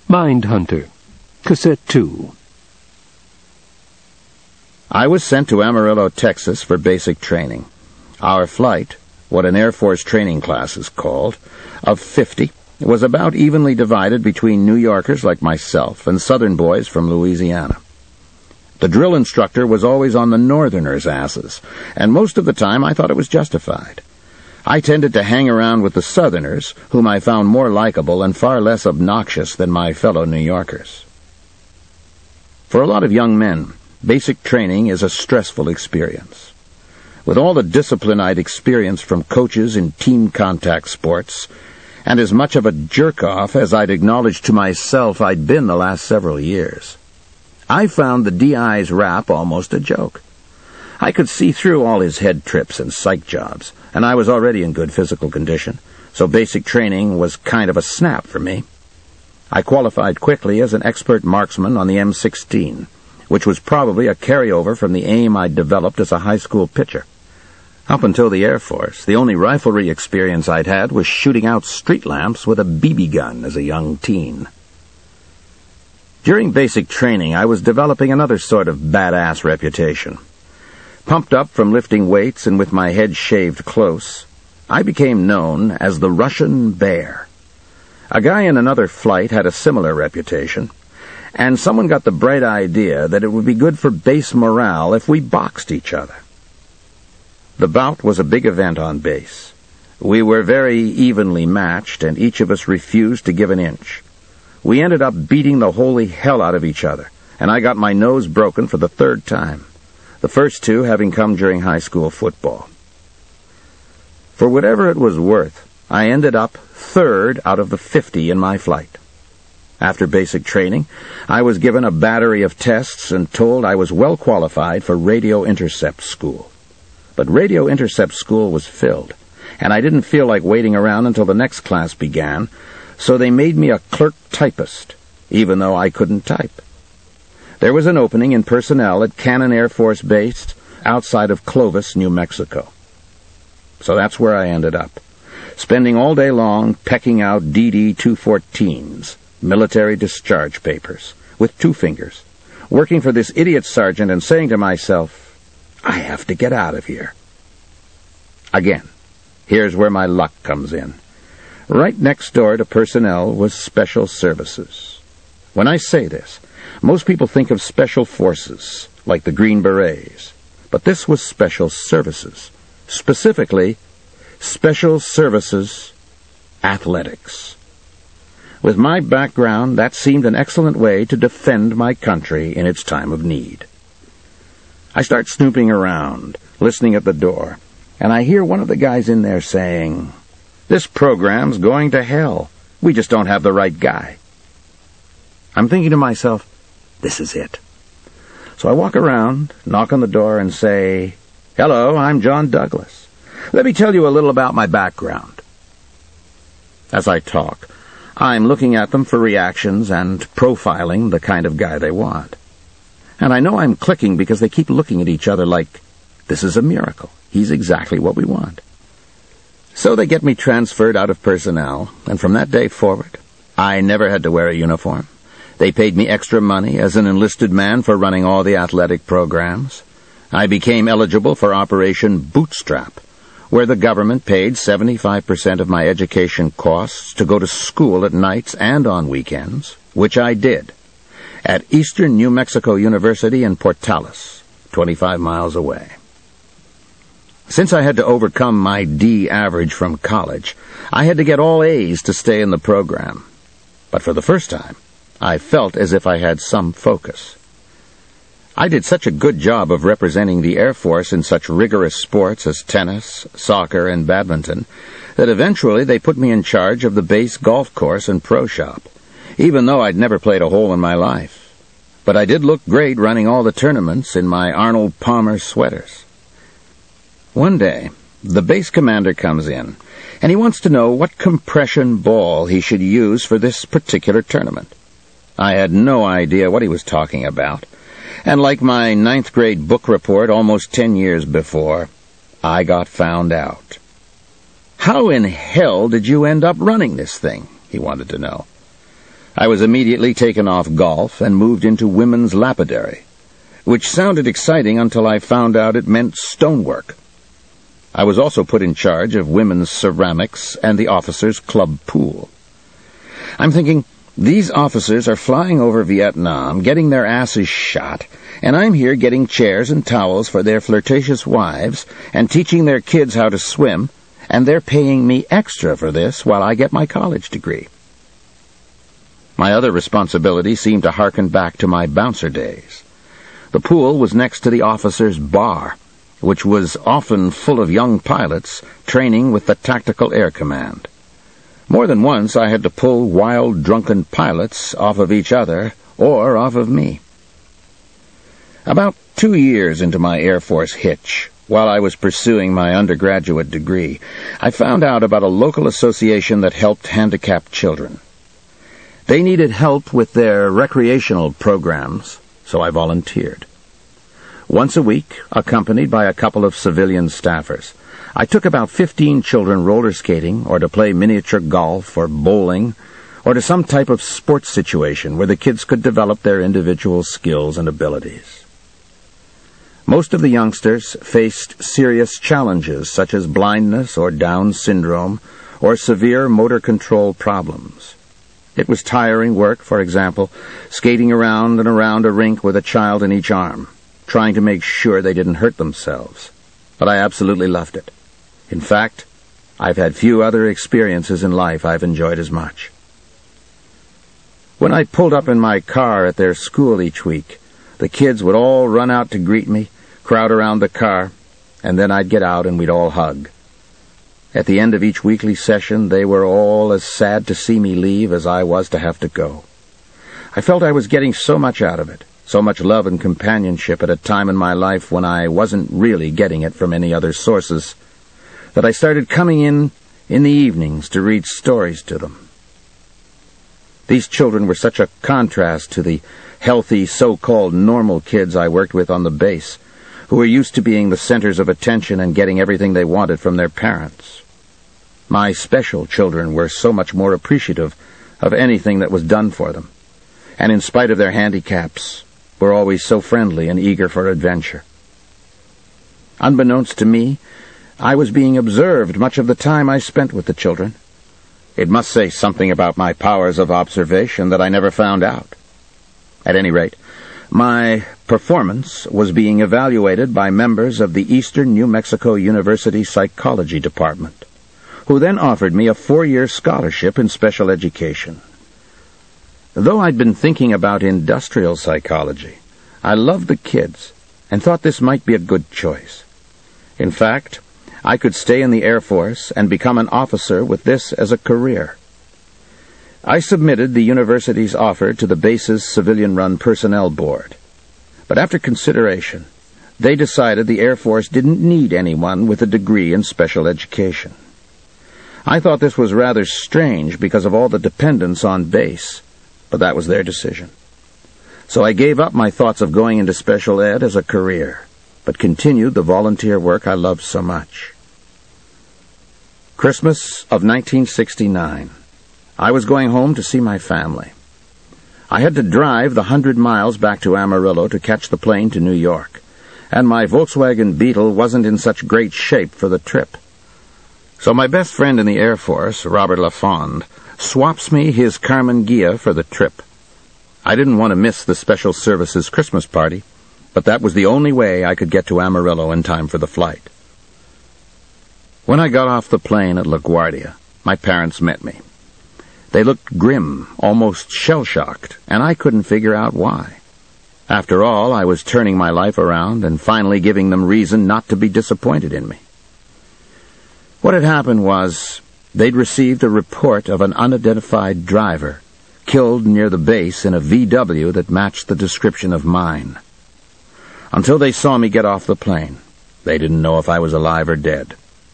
Mindhunter, Cassette 2. I was sent to Amarillo, Texas for basic training. Our flight, what an Air Force training class is called, of 50, was about evenly divided between New Yorkers like myself and Southern boys from Louisiana. The drill instructor was always on the Northerners' asses, and most of the time I thought it was justified. I tended to hang around with the Southerners, whom I found more likable and far less obnoxious than my fellow New Yorkers. For a lot of young men, basic training is a stressful experience. With all the discipline I'd experienced from coaches in team contact sports, and as much of a jerk-off as I'd acknowledged to myself I'd been the last several years, I found the DI's rap almost a joke. I could see through all his head trips and psych jobs, and I was already in good physical condition, so basic training was kind of a snap for me. I qualified quickly as an expert marksman on the M16, which was probably a carryover from the aim I'd developed as a high school pitcher. Up until the Air Force, the only riflery experience I'd had was shooting out street lamps with a BB gun as a young teen. During basic training, I was developing another sort of badass reputation. Pumped up from lifting weights and with my head shaved close, I became known as the Russian Bear. A guy in another flight had a similar reputation, and someone got the bright idea that it would be good for base morale if we boxed each other. The bout was a big event on base. We were very evenly matched, and each of us refused to give an inch. We ended up beating the holy hell out of each other, and I got my nose broken for the third time, the first two having come during high school football. For whatever it was worth, I ended up third out of the 50 in my flight. After basic training, I was given a battery of tests and told I was well qualified for Radio Intercept School. But Radio Intercept School was filled, and I didn't feel like waiting around until the next class began, so they made me a clerk typist, even though I couldn't type. There was an opening in personnel at Cannon Air Force Base outside of Clovis, New Mexico. So that's where I ended up, spending all day long pecking out DD-214s, military discharge papers, with 2 fingers, working for this idiot sergeant and saying to myself, I have to get out of here. Again, here's where my luck comes in. Right next door to personnel was Special Services. When I say this, most people think of Special Forces, like the Green Berets, but this was Special Services, specifically Special Services Athletics. With my background, that seemed an excellent way to defend my country in its time of need. I start snooping around, listening at the door, and I hear one of the guys in there saying, "This program's going to hell. We just don't have the right guy." I'm thinking to myself, this is it. So I walk around, knock on the door, and say, "Hello, I'm John Douglas. Let me tell you a little about my background." As I talk, I'm looking at them for reactions and profiling the kind of guy they want. And I know I'm clicking because they keep looking at each other like, this is a miracle. He's exactly what we want. So they get me transferred out of personnel, and from that day forward, I never had to wear a uniform. They paid me extra money as an enlisted man for running all the athletic programs. I became eligible for Operation Bootstrap, where the government paid 75% of my education costs to go to school at nights and on weekends, which I did, at Eastern New Mexico University in Portales, 25 miles away. Since I had to overcome my D average from college, I had to get all A's to stay in the program. But for the first time, I felt as if I had some focus. I did such a good job of representing the Air Force in such rigorous sports as tennis, soccer, and badminton that eventually they put me in charge of the base golf course and pro shop, even though I'd never played a hole in my life. But I did look great running all the tournaments in my Arnold Palmer sweaters. One day, the base commander comes in, and he wants to know what compression ball he should use for this particular tournament. I had no idea what he was talking about, and like my 9th grade book report almost 10 years before, I got found out. "How in hell did you end up running this thing?" he wanted to know. I was immediately taken off golf and moved into women's lapidary, which sounded exciting until I found out it meant stonework. I was also put in charge of women's ceramics and the officers' club pool. I'm thinking, these officers are flying over Vietnam, getting their asses shot, and I'm here getting chairs and towels for their flirtatious wives and teaching their kids how to swim, and they're paying me extra for this while I get my college degree. My other responsibility seemed to harken back to my bouncer days. The pool was next to the officers' bar, which was often full of young pilots training with the Tactical Air Command. More than once I had to pull wild, drunken pilots off of each other or off of me. About 2 years into my Air Force hitch, while I was pursuing my undergraduate degree, I found out about a local association that helped handicapped children. They needed help with their recreational programs, so I volunteered. Once a week, accompanied by a couple of civilian staffers, I took about 15 children roller skating or to play miniature golf or bowling or to some type of sports situation where the kids could develop their individual skills and abilities. Most of the youngsters faced serious challenges such as blindness or Down syndrome or severe motor control problems. It was tiring work, for example, skating around and around a rink with a child in each arm, trying to make sure they didn't hurt themselves. But I absolutely loved it. In fact, I've had few other experiences in life I've enjoyed as much. When I pulled up in my car at their school each week, the kids would all run out to greet me, crowd around the car, and then I'd get out and we'd all hug. At the end of each weekly session, they were all as sad to see me leave as I was to have to go. I felt I was getting so much out of it, so much love and companionship at a time in my life when I wasn't really getting it from any other sources, that I started coming in the evenings to read stories to them. These children were such a contrast to the healthy, so-called normal kids I worked with on the base, who were used to being the centers of attention and getting everything they wanted from their parents. My special children were so much more appreciative of anything that was done for them, and in spite of their handicaps, were always so friendly and eager for adventure. Unbeknownst to me, I was being observed much of the time I spent with the children. It must say something about my powers of observation that I never found out. At any rate, my performance was being evaluated by members of the Eastern New Mexico University Psychology Department, who then offered me a 4-year scholarship in special education. Though I'd been thinking about industrial psychology, I loved the kids and thought this might be a good choice. In fact, I could stay in the Air Force and become an officer with this as a career. I submitted the university's offer to the base's civilian-run personnel board, but after consideration, they decided the Air Force didn't need anyone with a degree in special education. I thought this was rather strange because of all the dependents on base, but that was their decision. So I gave up my thoughts of going into special ed as a career, but continued the volunteer work I loved so much. Christmas of 1969. I was going home to see my family. I had to drive the 100 miles back to Amarillo to catch the plane to New York, and my Volkswagen Beetle wasn't in such great shape for the trip. So my best friend in the Air Force, Robert LaFond, swaps me his Karmann Ghia for the trip. I didn't want to miss the Special Services Christmas party, but that was the only way I could get to Amarillo in time for the flight. When I got off the plane at LaGuardia, my parents met me. They looked grim, almost shell-shocked, and I couldn't figure out why. After all, I was turning my life around and finally giving them reason not to be disappointed in me. What had happened was they'd received a report of an unidentified driver killed near the base in a VW that matched the description of mine. Until they saw me get off the plane, they didn't know if I was alive or dead.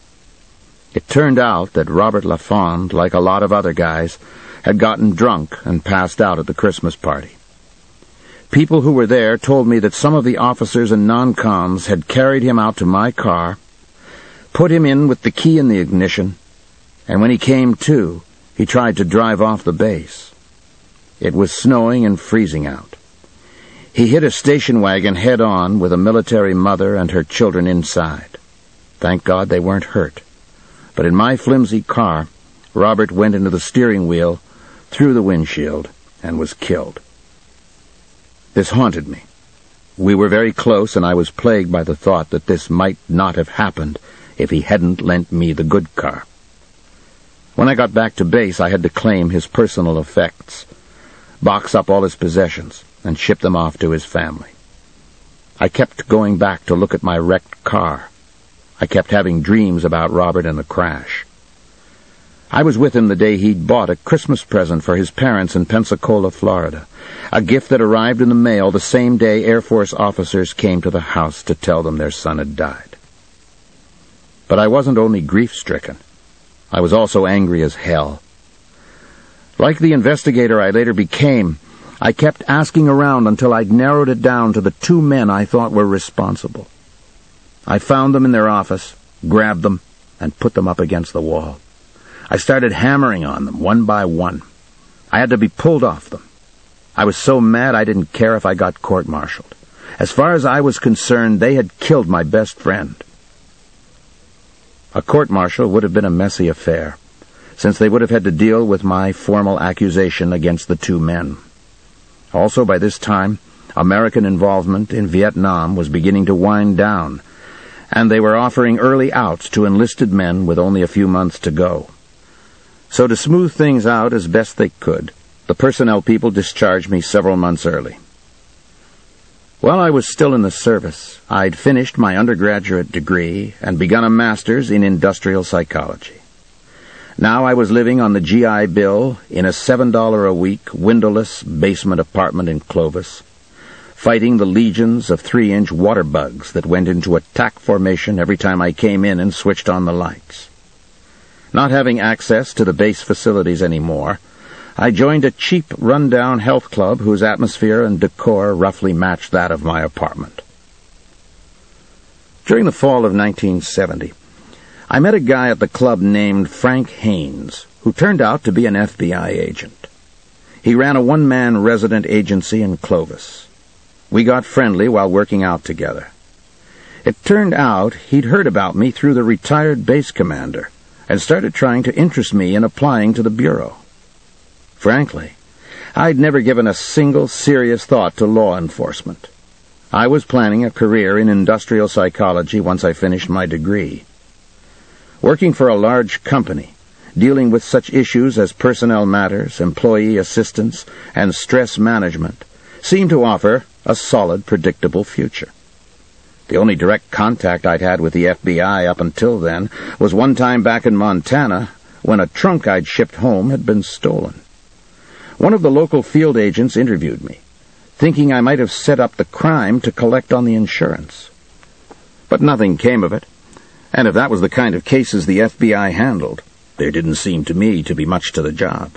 It turned out that Robert LaFond, like a lot of other guys, had gotten drunk and passed out at the Christmas party. People who were there told me that some of the officers and non-coms had carried him out to my car, put him in with the key in the ignition, and when he came to, he tried to drive off the base. It was snowing and freezing out. He hit a station wagon head-on with a military mother and her children inside. Thank God they weren't hurt. But in my flimsy car, Robert went into the steering wheel, through the windshield, and was killed. This haunted me. We were very close, and I was plagued by the thought that this might not have happened if he hadn't lent me the good car. When I got back to base, I had to claim his personal effects, box up all his possessions, and ship them off to his family. I kept going back to look at my wrecked car. I kept having dreams about Robert and the crash. I was with him the day he'd bought a Christmas present for his parents in Pensacola, Florida, a gift that arrived in the mail the same day Air Force officers came to the house to tell them their son had died. But I wasn't only grief-stricken. I was also angry as hell. Like the investigator I later became, I kept asking around until I'd narrowed it down to the 2 men I thought were responsible. I found them in their office, grabbed them, and put them up against the wall. I started hammering on them, one by one. I had to be pulled off them. I was so mad I didn't care if I got court-martialed. As far as I was concerned, they had killed my best friend. A court-martial would have been a messy affair, since they would have had to deal with my formal accusation against the 2 men. Also, by this time, American involvement in Vietnam was beginning to wind down, and they were offering early outs to enlisted men with only a few months to go. So to smooth things out as best they could, the personnel people discharged me several months early. While I was still in the service, I'd finished my undergraduate degree and begun a master's in industrial psychology. Now I was living on the GI Bill in a $7 a week windowless basement apartment in Clovis, fighting the legions of 3-inch water bugs that went into attack formation every time I came in and switched on the lights. Not having access to the base facilities anymore, I joined a cheap, run-down health club whose atmosphere and decor roughly matched that of my apartment. During the fall of 1970, I met a guy at the club named Frank Haynes, who turned out to be an FBI agent. He ran a one-man resident agency in Clovis. We got friendly while working out together. It turned out he'd heard about me through the retired base commander and started trying to interest me in applying to the Bureau. Frankly, I'd never given a single serious thought to law enforcement. I was planning a career in industrial psychology once I finished my degree. Working for a large company, dealing with such issues as personnel matters, employee assistance, and stress management, seemed to offer a solid, predictable future. The only direct contact I'd had with the FBI up until then was one time back in Montana when a trunk I'd shipped home had been stolen. One of the local field agents interviewed me, thinking I might have set up the crime to collect on the insurance. But nothing came of it, and if that was the kind of cases the FBI handled, there didn't seem to me to be much to the job.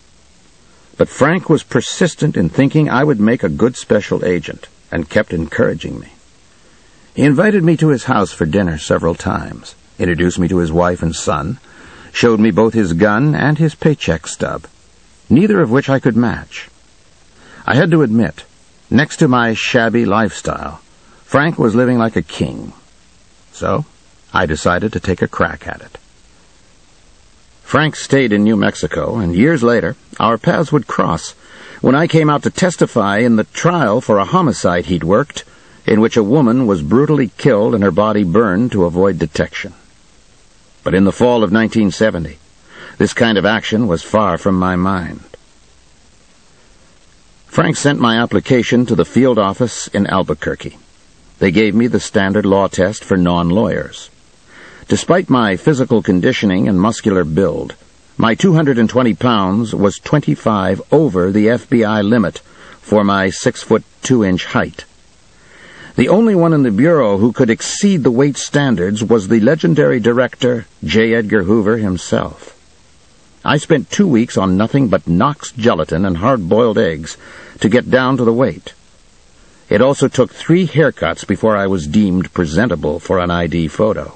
But Frank was persistent in thinking I would make a good special agent, and kept encouraging me. He invited me to his house for dinner several times, introduced me to his wife and son, showed me both his gun and his paycheck stub, neither of which I could match. I had to admit, next to my shabby lifestyle, Frank was living like a king. So, I decided to take a crack at it. Frank stayed in New Mexico, and years later, our paths would cross when I came out to testify in the trial for a homicide he'd worked, in which a woman was brutally killed and her body burned to avoid detection. But in the fall of 1970, this kind of action was far from my mind. Frank sent my application to the field office in Albuquerque. They gave me the standard law test for non-lawyers. Despite my physical conditioning and muscular build, my 220 pounds was 25 over the FBI limit for my 6'2" height. The only one in the Bureau who could exceed the weight standards was the legendary director, J. Edgar Hoover himself. I spent 2 weeks on nothing but Knox gelatin and hard-boiled eggs to get down to the weight. It also took 3 haircuts before I was deemed presentable for an ID photo.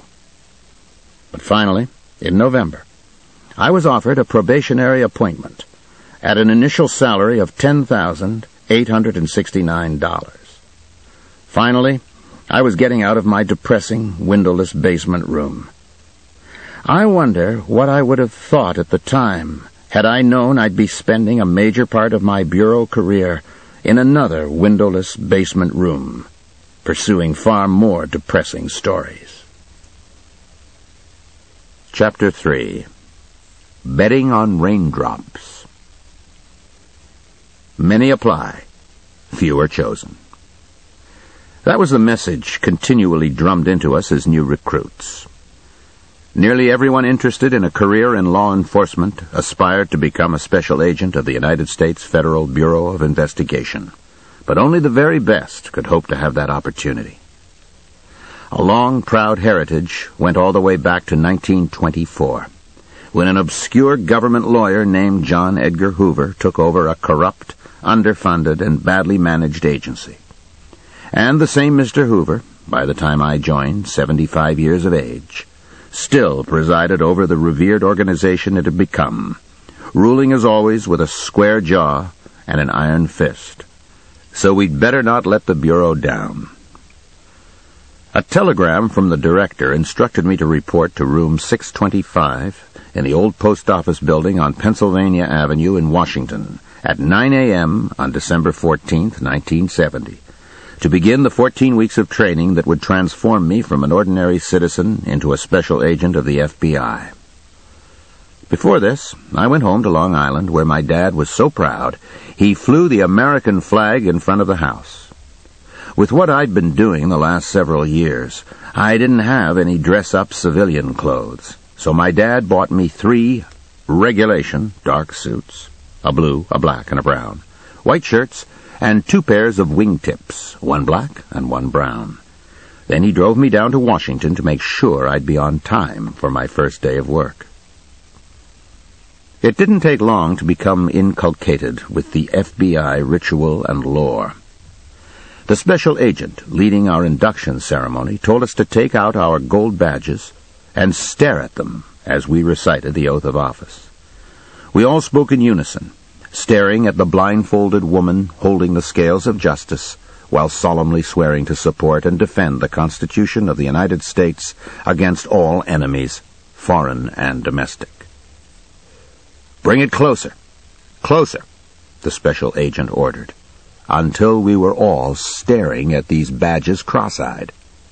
But finally, in November, I was offered a probationary appointment, at an initial salary of $10,869. Finally, I was getting out of my depressing, windowless basement room. I wonder what I would have thought at the time had I known I'd be spending a major part of my bureau career in another windowless basement room, pursuing far more depressing stories. Chapter 3. Betting on Raindrops. Many apply, few are chosen. That was the message continually drummed into us as new recruits. Nearly everyone interested in a career in law enforcement aspired to become a special agent of the United States Federal Bureau of Investigation, but only the very best could hope to have that opportunity. A long, proud heritage went all the way back to 1924, when an obscure government lawyer named John Edgar Hoover took over a corrupt, underfunded, and badly managed agency. And the same Mr. Hoover, by the time I joined, 75 years of age, still presided over the revered organization it had become, ruling as always with a square jaw and an iron fist. So we'd better not let the Bureau down. A telegram from the director instructed me to report to room 625 in the old post office building on Pennsylvania Avenue in Washington at 9 a.m. on December 14th, 1970. To begin the 14 weeks of training that would transform me from an ordinary citizen into a special agent of the FBI. Before this, I went home to Long Island, where my dad was so proud he flew the American flag in front of the house. With what I'd been doing the last several years, I didn't have any dress-up civilian clothes, so my dad bought me 3 regulation dark suits, a blue, a black, and a brown, white shirts, and 2 pairs of wingtips, one black and one brown. Then he drove me down to Washington to make sure I'd be on time for my first day of work. It didn't take long to become inculcated with the FBI ritual and lore. The special agent leading our induction ceremony told us to take out our gold badges and stare at them as we recited the oath of office. We all spoke in unison, staring at the blindfolded woman holding the scales of justice, while solemnly swearing to support and defend the Constitution of the United States against all enemies, foreign and domestic. "Bring it closer, closer," the special agent ordered, until we were all staring at these badges cross-eyed.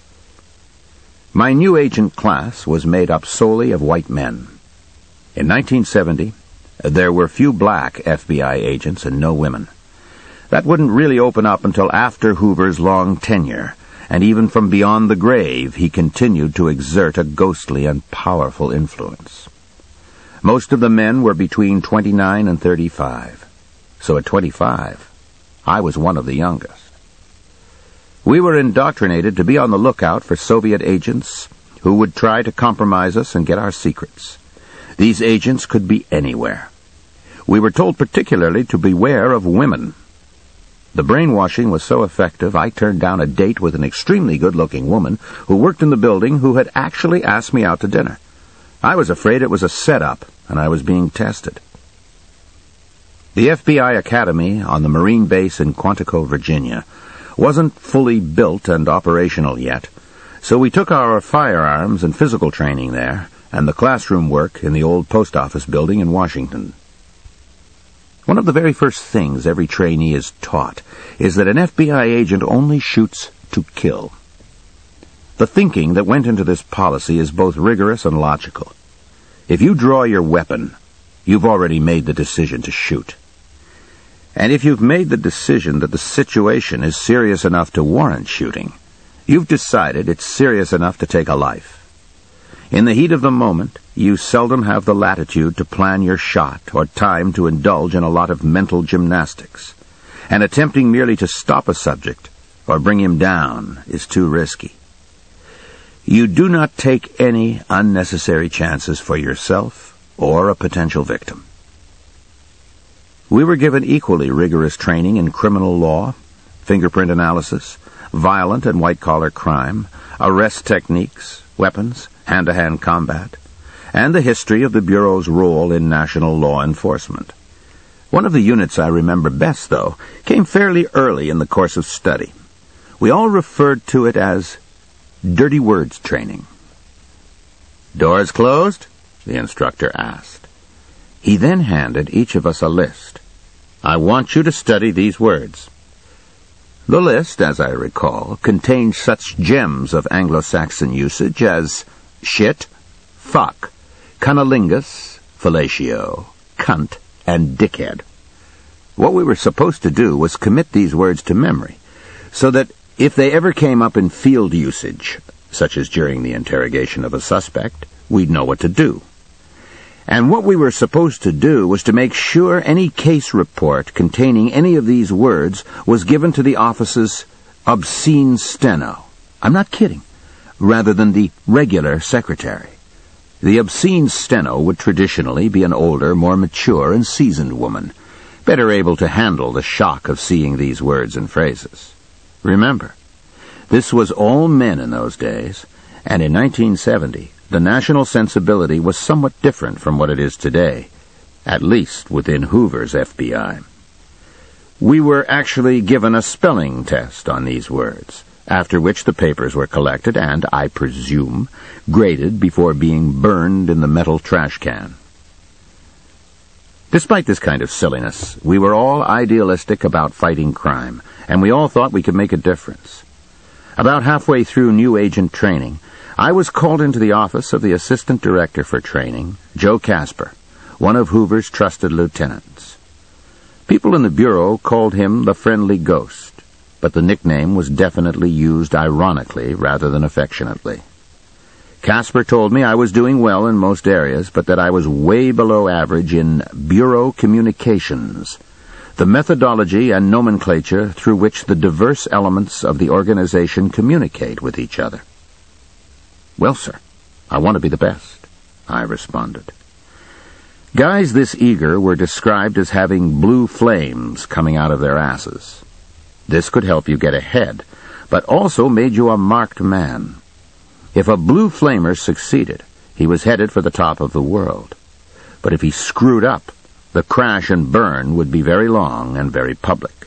My new agent class was made up solely of white men. In 1970, there were few black FBI agents and no women. That wouldn't really open up until after Hoover's long tenure, and even from beyond the grave he continued to exert a ghostly and powerful influence. Most of the men were between 29 and 35, so at 25, I was one of the youngest. We were indoctrinated to be on the lookout for Soviet agents who would try to compromise us and get our secrets. These agents could be anywhere. We were told particularly to beware of women. The brainwashing was so effective, I turned down a date with an extremely good-looking woman who worked in the building who had actually asked me out to dinner. I was afraid it was a setup, and I was being tested. The FBI Academy on the Marine base in Quantico, Virginia, wasn't fully built and operational yet, so we took our firearms and physical training there, and the classroom work in the old post office building in Washington. One of the very first things every trainee is taught is that an FBI agent only shoots to kill. The thinking that went into this policy is both rigorous and logical. If you draw your weapon, you've already made the decision to shoot. And if you've made the decision that the situation is serious enough to warrant shooting, you've decided it's serious enough to take a life. In the heat of the moment, you seldom have the latitude to plan your shot or time to indulge in a lot of mental gymnastics, and attempting merely to stop a subject or bring him down is too risky. You do not take any unnecessary chances for yourself or a potential victim. We were given equally rigorous training in criminal law, fingerprint analysis, violent and white-collar crime, arrest techniques, weapons, hand-to-hand combat, and the history of the Bureau's role in national law enforcement. One of the units I remember best, though, came fairly early in the course of study. We all referred to it as dirty words training. "Doors closed?" the instructor asked. He then handed each of us a list. "I want you to study these words." The list, as I recall, contained such gems of Anglo-Saxon usage as shit, fuck, cunnilingus, fellatio, cunt, and dickhead. What we were supposed to do was commit these words to memory, so that if they ever came up in field usage, such as during the interrogation of a suspect, we'd know what to do. And what we were supposed to do was to make sure any case report containing any of these words was given to the office's obscene steno. I'm not kidding. Rather than the regular secretary. The obscene steno would traditionally be an older, more mature and seasoned woman, better able to handle the shock of seeing these words and phrases. Remember, this was all men in those days, and in 1970, the national sensibility was somewhat different from what it is today, at least within Hoover's FBI. We were actually given a spelling test on these words, after which the papers were collected and, I presume, graded before being burned in the metal trash can. Despite this kind of silliness, we were all idealistic about fighting crime, and we all thought we could make a difference. About halfway through new agent training, I was called into the office of the Assistant Director for Training, Joe Casper, one of Hoover's trusted lieutenants. People in the Bureau called him the Friendly Ghost, but the nickname was definitely used ironically rather than affectionately. Casper told me I was doing well in most areas, but that I was way below average in Bureau communications, the methodology and nomenclature through which the diverse elements of the organization communicate with each other. "Well, sir, I want to be the best," I responded. Guys this eager were described as having blue flames coming out of their asses. This could help you get ahead, but also made you a marked man. If a blue flamer succeeded, he was headed for the top of the world. But if he screwed up, the crash and burn would be very long and very public.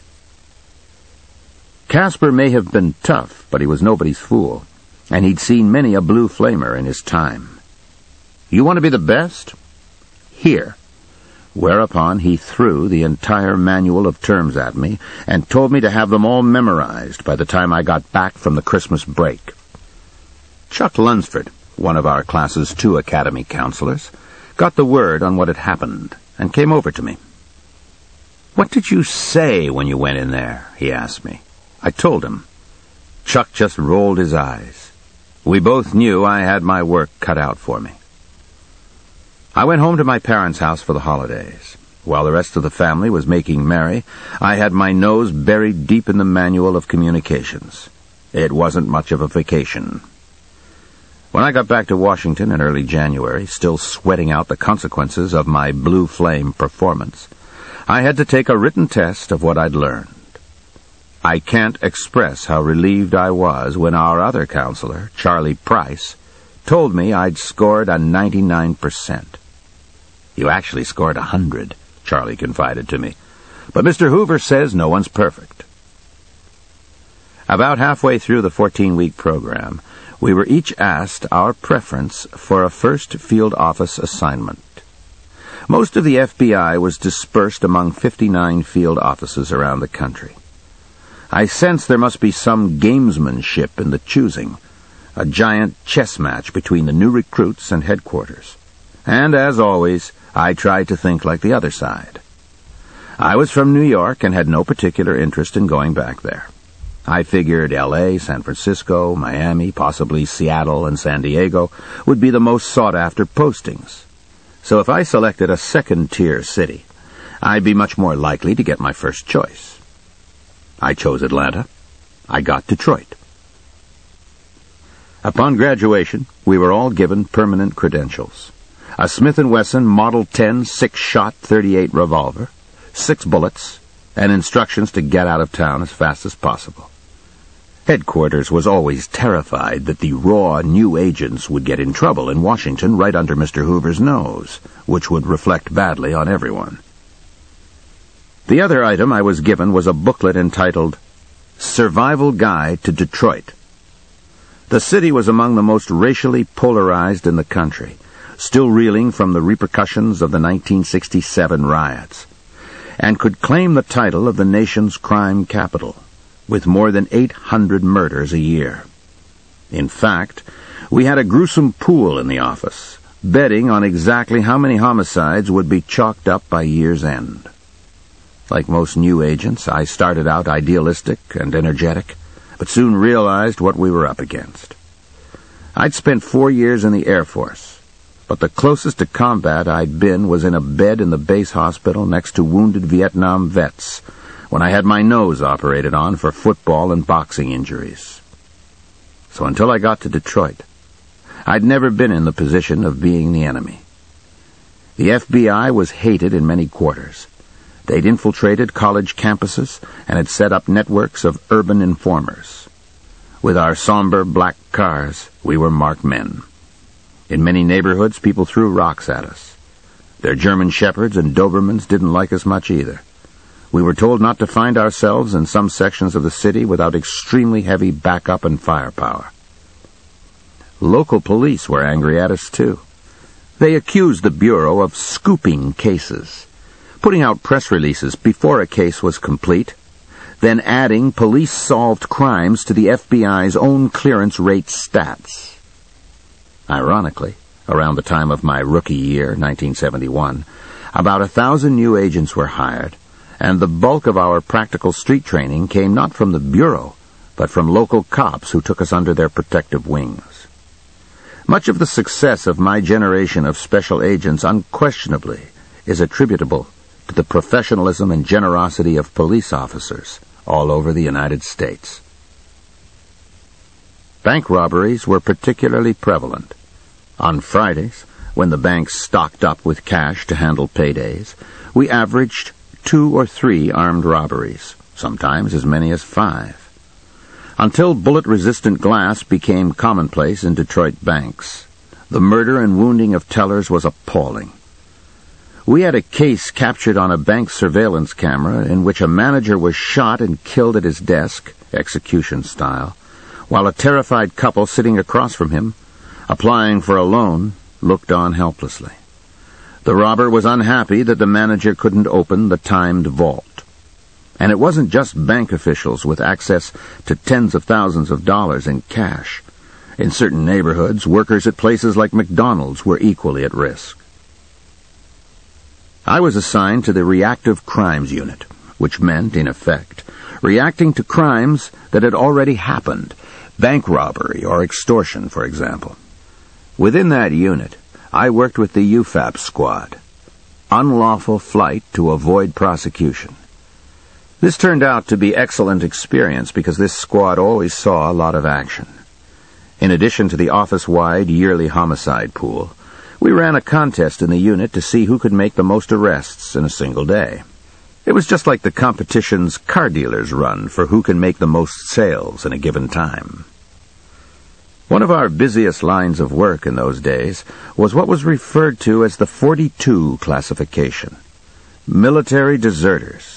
Casper may have been tough, but he was nobody's fool, and he'd seen many a blue flamer in his time. "You want to be the best? Here." Whereupon he threw the entire manual of terms at me and told me to have them all memorized by the time I got back from the Christmas break. Chuck Lunsford, one of our class's 2 academy counselors, got the word on what had happened and came over to me. "What did you say when you went in there?" he asked me. I told him. Chuck just rolled his eyes. We both knew I had my work cut out for me. I went home to my parents' house for the holidays. While the rest of the family was making merry, I had my nose buried deep in the manual of communications. It wasn't much of a vacation. When I got back to Washington in early January, still sweating out the consequences of my blue flame performance, I had to take a written test of what I'd learned. I can't express how relieved I was when our other counselor, Charlie Price, told me I'd scored a 99%. "You actually scored 100, Charlie confided to me. "But Mr. Hoover says no one's perfect." About halfway through the 14-week program, we were each asked our preference for a first field office assignment. Most of the FBI was dispersed among 59 field offices around the country. I sensed there must be some gamesmanship in the choosing, a giant chess match between the new recruits and headquarters. And, as always, I tried to think like the other side. I was from New York and had no particular interest in going back there. I figured L.A., San Francisco, Miami, possibly Seattle and San Diego would be the most sought-after postings. So if I selected a second-tier city, I'd be much more likely to get my first choice. I chose Atlanta. I got Detroit. Upon graduation, we were all given permanent credentials. A Smith & Wesson Model 10 6-shot .38 revolver, 6 bullets, and instructions to get out of town as fast as possible. Headquarters was always terrified that the raw new agents would get in trouble in Washington right under Mr. Hoover's nose, which would reflect badly on everyone. The other item I was given was a booklet entitled Survival Guide to Detroit. The city was among the most racially polarized in the country, still reeling from the repercussions of the 1967 riots, and could claim the title of the nation's crime capital, with more than 800 murders a year. In fact, we had a gruesome pool in the office, betting on exactly how many homicides would be chalked up by year's end. Like most new agents, I started out idealistic and energetic, but soon realized what we were up against. I'd spent 4 years in the Air Force, but the closest to combat I'd been was in a bed in the base hospital next to wounded Vietnam vets when I had my nose operated on for football and boxing injuries. So until I got to Detroit, I'd never been in the position of being the enemy. The FBI was hated in many quarters. They'd infiltrated college campuses and had set up networks of urban informers. With our somber black cars, we were marked men. In many neighborhoods, people threw rocks at us. Their German Shepherds and Dobermans didn't like us much either. We were told not to find ourselves in some sections of the city without extremely heavy backup and firepower. Local police were angry at us, too. They accused the Bureau of scooping cases, putting out press releases before a case was complete, then adding police-solved crimes to the FBI's own clearance rate stats. Ironically, around the time of my rookie year, 1971, about 1,000 new agents were hired, and the bulk of our practical street training came not from the Bureau, but from local cops who took us under their protective wings. Much of the success of my generation of special agents unquestionably is attributable to the professionalism and generosity of police officers all over the United States. Bank robberies were particularly prevalent. On Fridays, when the banks stocked up with cash to handle paydays, we averaged 2 or 3 armed robberies, sometimes as many as 5. Until bullet-resistant glass became commonplace in Detroit banks, the murder and wounding of tellers was appalling. We had a case captured on a bank surveillance camera in which a manager was shot and killed at his desk, execution style, while a terrified couple sitting across from him, applying for a loan, looked on helplessly. The robber was unhappy that the manager couldn't open the timed vault. And it wasn't just bank officials with access to tens of thousands of dollars in cash. In certain neighborhoods, workers at places like McDonald's were equally at risk. I was assigned to the Reactive Crimes Unit, which meant, in effect, reacting to crimes that had already happened, bank robbery or extortion, for example. Within that unit, I worked with the UFAP squad, unlawful flight to avoid prosecution. This turned out to be excellent experience because this squad always saw a lot of action. In addition to the office-wide yearly homicide pool, we ran a contest in the unit to see who could make the most arrests in a single day. It was just like the competition's car dealers run for who can make the most sales in a given time. One of our busiest lines of work in those days was what was referred to as the 42 classification, military deserters.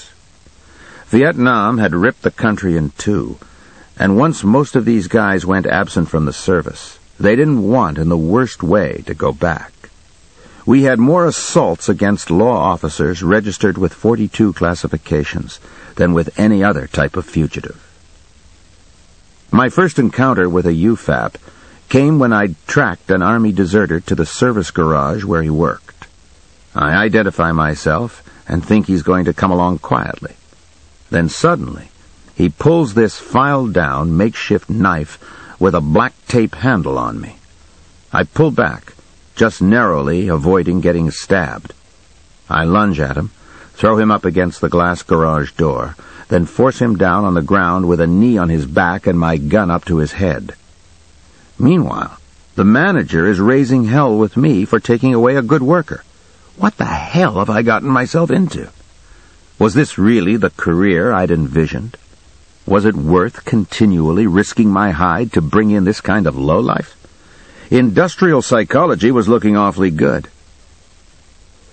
Vietnam had ripped the country in two, and once most of these guys went absent from the service, they didn't want in the worst way to go back. We had more assaults against law officers registered with 42 classifications than with any other type of fugitive. My first encounter with a UFAP came when I'd tracked an Army deserter to the service garage where he worked. I identify myself and think he's going to come along quietly. Then suddenly, he pulls this filed-down makeshift knife with a black tape handle on me. I pull back, just narrowly avoiding getting stabbed. I lunge at him, throw him up against the glass garage door, then force him down on the ground with a knee on his back and my gun up to his head. Meanwhile, the manager is raising hell with me for taking away a good worker. What the hell have I gotten myself into? Was this really the career I'd envisioned? Was it worth continually risking my hide to bring in this kind of lowlife? Industrial psychology was looking awfully good.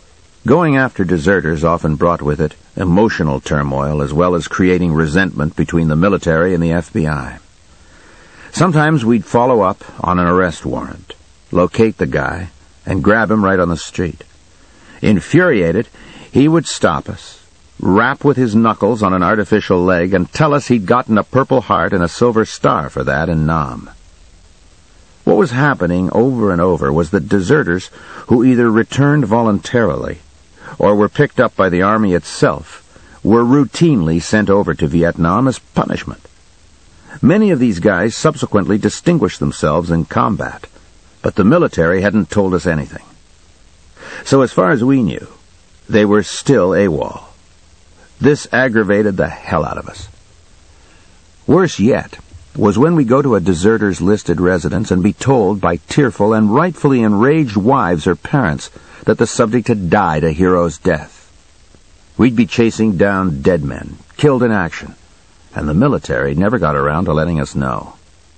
Going after deserters often brought with it emotional turmoil as well as creating resentment between the military and the FBI. Sometimes we'd follow up on an arrest warrant, locate the guy, and grab him right on the street. Infuriated, he would stop us, rap with his knuckles on an artificial leg, and tell us he'd gotten a Purple Heart and a Silver Star for that in Nam. What was happening over and over was that deserters who either returned voluntarily or were picked up by the Army itself were routinely sent over to Vietnam as punishment. Many of these guys subsequently distinguished themselves in combat, but the military hadn't told us anything. So as far as we knew, they were still AWOL. This aggravated the hell out of us. Worse yet was when we go to a deserters listed residence and be told by tearful and rightfully enraged wives or parents that the subject had died a hero's death. We'd be chasing down dead men, killed in action, and the military never got around to letting us know.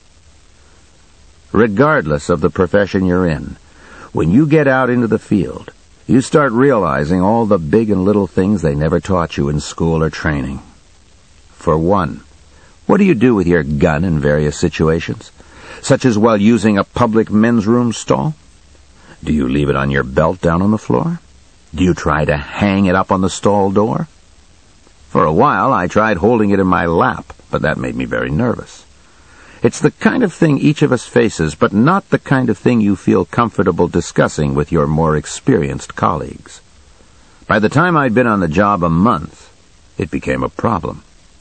Regardless of the profession you're in, when you get out into the field, you start realizing all the big and little things they never taught you in school or training. For one, what do you do with your gun in various situations, such as while using a public men's room stall? Do you leave it on your belt down on the floor? Do you try to hang it up on the stall door? For a while, I tried holding it in my lap, but that made me very nervous. It's the kind of thing each of us faces, but not the kind of thing you feel comfortable discussing with your more experienced colleagues. By the time I'd been on the job a month, it became a problem.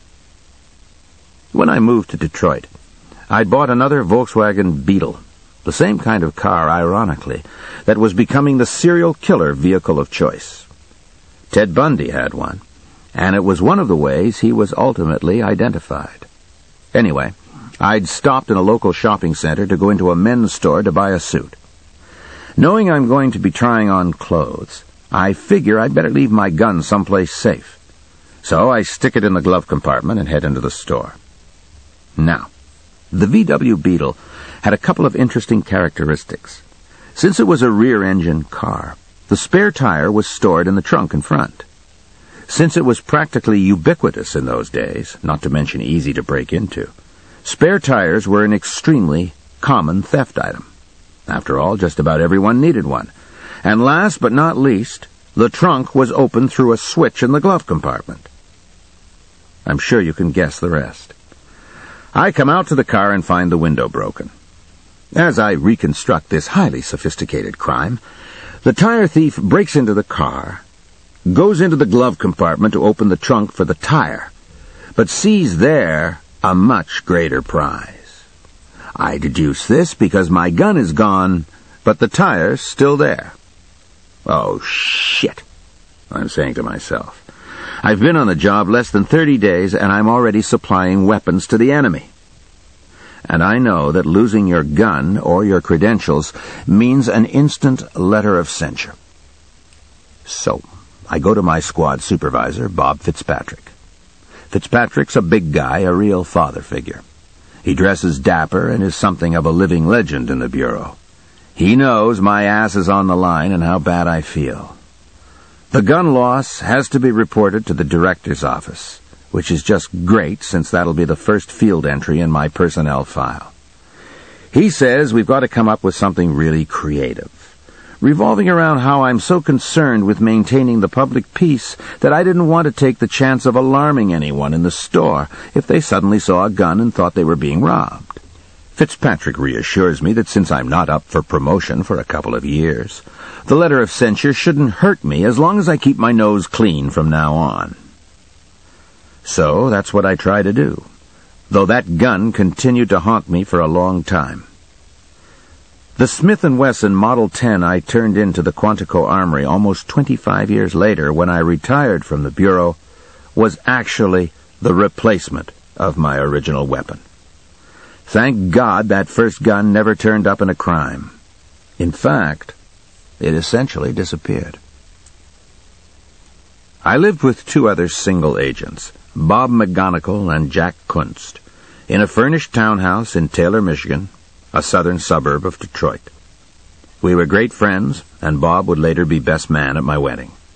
When I moved to Detroit, I'd bought another Volkswagen Beetle, the same kind of car, ironically, that was becoming the serial killer vehicle of choice. Ted Bundy had one, and it was one of the ways he was ultimately identified. Anyway, I'd stopped in a local shopping center to go into a men's store to buy a suit. Knowing I'm going to be trying on clothes, I figure I'd better leave my gun someplace safe. So I stick it in the glove compartment and head into the store. Now, the VW Beetle had a couple of interesting characteristics. Since it was a rear-engine car, the spare tire was stored in the trunk in front. Since it was practically ubiquitous in those days, not to mention easy to break into, spare tires were an extremely common theft item. After all, just about everyone needed one. And last but not least, the trunk was opened through a switch in the glove compartment. I'm sure you can guess the rest. I come out to the car and find the window broken. As I reconstruct this highly sophisticated crime, the tire thief breaks into the car, goes into the glove compartment to open the trunk for the tire, but sees there a much greater prize. I deduce this because my gun is gone, but the tire's still there. Oh, shit, I'm saying to myself. I've been on the job less than 30 days, and I'm already supplying weapons to the enemy. And I know that losing your gun or your credentials means an instant letter of censure. So, I go to my squad supervisor, Bob Fitzpatrick. Fitzpatrick's a big guy, a real father figure. He dresses dapper and is something of a living legend in the Bureau. He knows my ass is on the line and how bad I feel. The gun loss has to be reported to the director's office, which is just great since that'll be the first field entry in my personnel file. He says we've got to come up with something really creative, revolving around how I'm so concerned with maintaining the public peace that I didn't want to take the chance of alarming anyone in the store if they suddenly saw a gun and thought they were being robbed. Fitzpatrick reassures me that since I'm not up for promotion for a couple of years, the letter of censure shouldn't hurt me as long as I keep my nose clean from now on. So that's what I try to do, though that gun continued to haunt me for a long time. The Smith & Wesson Model 10 I turned into the Quantico Armory almost 25 years later when I retired from the Bureau was actually the replacement of my original weapon. Thank God that first gun never turned up in a crime. In fact, it essentially disappeared. I lived with two other single agents, Bob McGonigal and Jack Kunst, in a furnished townhouse in Taylor, Michigan, a southern suburb of Detroit. We were great friends, and Bob would later be best man at my wedding.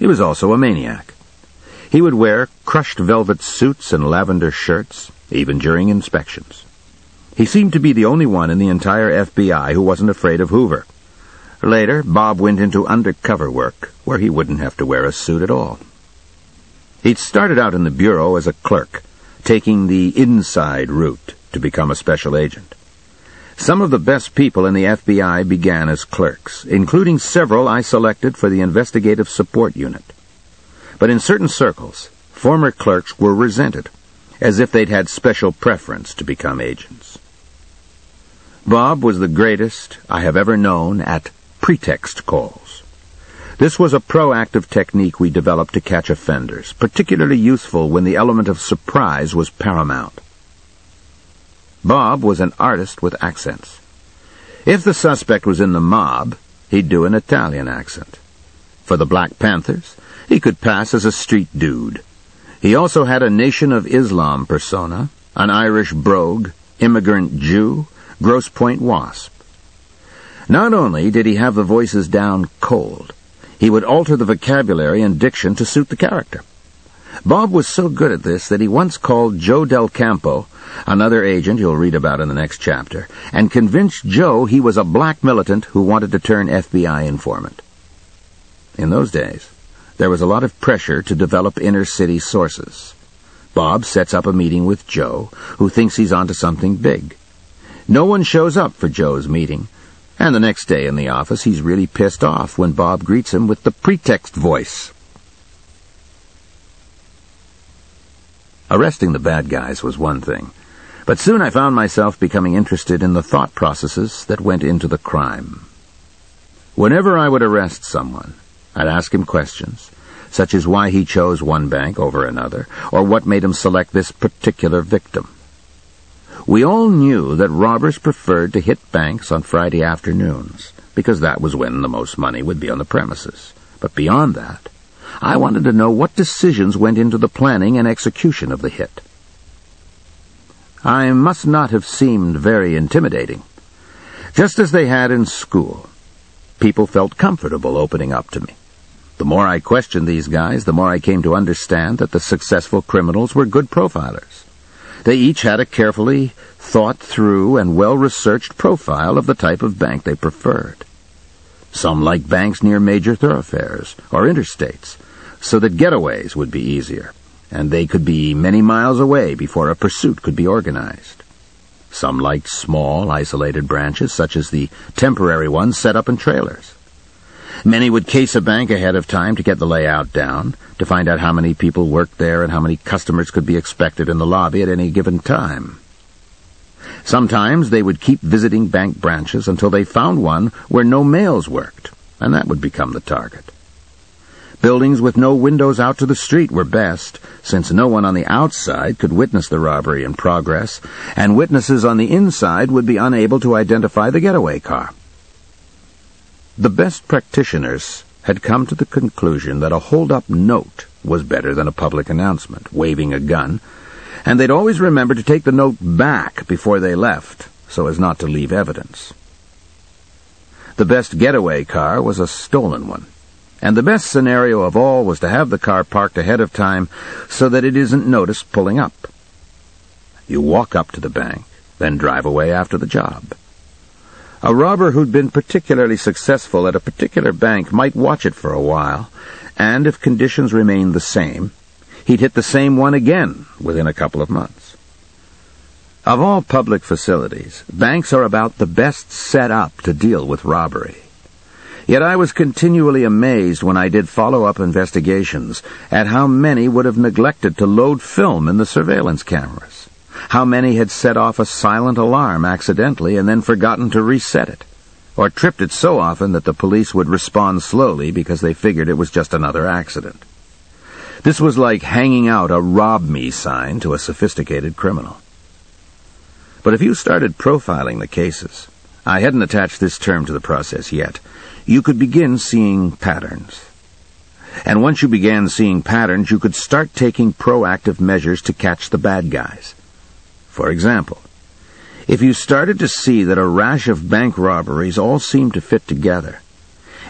He was also a maniac. He would wear crushed velvet suits and lavender shirts, even during inspections. He seemed to be the only one in the entire FBI who wasn't afraid of Hoover. Later, Bob went into undercover work, where he wouldn't have to wear a suit at all. He'd started out in the bureau as a clerk, taking the inside route to become a special agent. Some of the best people in the FBI began as clerks, including several I selected for the investigative support unit. But in certain circles, former clerks were resented, as if they'd had special preference to become agents. Bob was the greatest I have ever known at pretext calls. This was a proactive technique we developed to catch offenders, particularly useful when the element of surprise was paramount. Bob was an artist with accents. If the suspect was in the mob, he'd do an Italian accent. For the Black Panthers, he could pass as a street dude. He also had a Nation of Islam persona, an Irish brogue, immigrant Jew, Grosse Pointe wasp. Not only did he have the voices down cold, he would alter the vocabulary and diction to suit the character. Bob was so good at this that he once called Joe Del Campo, another agent you'll read about in the next chapter, and convinced Joe he was a black militant who wanted to turn FBI informant. In those days, there was a lot of pressure to develop inner-city sources. Bob sets up a meeting with Joe, who thinks he's onto something big. No one shows up for Joe's meeting, and the next day in the office he's really pissed off when Bob greets him with the pretext voice. Arresting the bad guys was one thing, but soon I found myself becoming interested in the thought processes that went into the crime. Whenever I would arrest someone, I'd ask him questions, such as why he chose one bank over another, or what made him select this particular victim. We all knew that robbers preferred to hit banks on Friday afternoons, because that was when the most money would be on the premises. But beyond that, I wanted to know what decisions went into the planning and execution of the hit. I must not have seemed very intimidating. Just as they had in school, people felt comfortable opening up to me. The more I questioned these guys, the more I came to understand that the successful criminals were good profilers. They each had a carefully thought-through and well-researched profile of the type of bank they preferred. Some liked banks near major thoroughfares or interstates, so that getaways would be easier, and they could be many miles away before a pursuit could be organized. Some liked small, isolated branches, such as the temporary ones set up in trailers. Many would case a bank ahead of time to get the layout down, to find out how many people worked there and how many customers could be expected in the lobby at any given time. Sometimes they would keep visiting bank branches until they found one where no mails worked, and that would become the target. Buildings with no windows out to the street were best, since no one on the outside could witness the robbery in progress, and witnesses on the inside would be unable to identify the getaway car. The best practitioners had come to the conclusion that a hold-up note was better than a public announcement, waving a gun, and they'd always remember to take the note back before they left, so as not to leave evidence. The best getaway car was a stolen one, and the best scenario of all was to have the car parked ahead of time so that it isn't noticed pulling up. You walk up to the bank, then drive away after the job. A robber who'd been particularly successful at a particular bank might watch it for a while, and if conditions remained the same, he'd hit the same one again within a couple of months. Of all public facilities, banks are about the best set up to deal with robbery. Yet I was continually amazed when I did follow-up investigations at how many would have neglected to load film in the surveillance cameras. How many had set off a silent alarm accidentally and then forgotten to reset it, or tripped it so often that the police would respond slowly because they figured it was just another accident. This was like hanging out a "Rob Me" sign to a sophisticated criminal. But if you started profiling the cases, I hadn't attached this term to the process yet, you could begin seeing patterns. And once you began seeing patterns, you could start taking proactive measures to catch the bad guys. For example, if you started to see that a rash of bank robberies all seemed to fit together,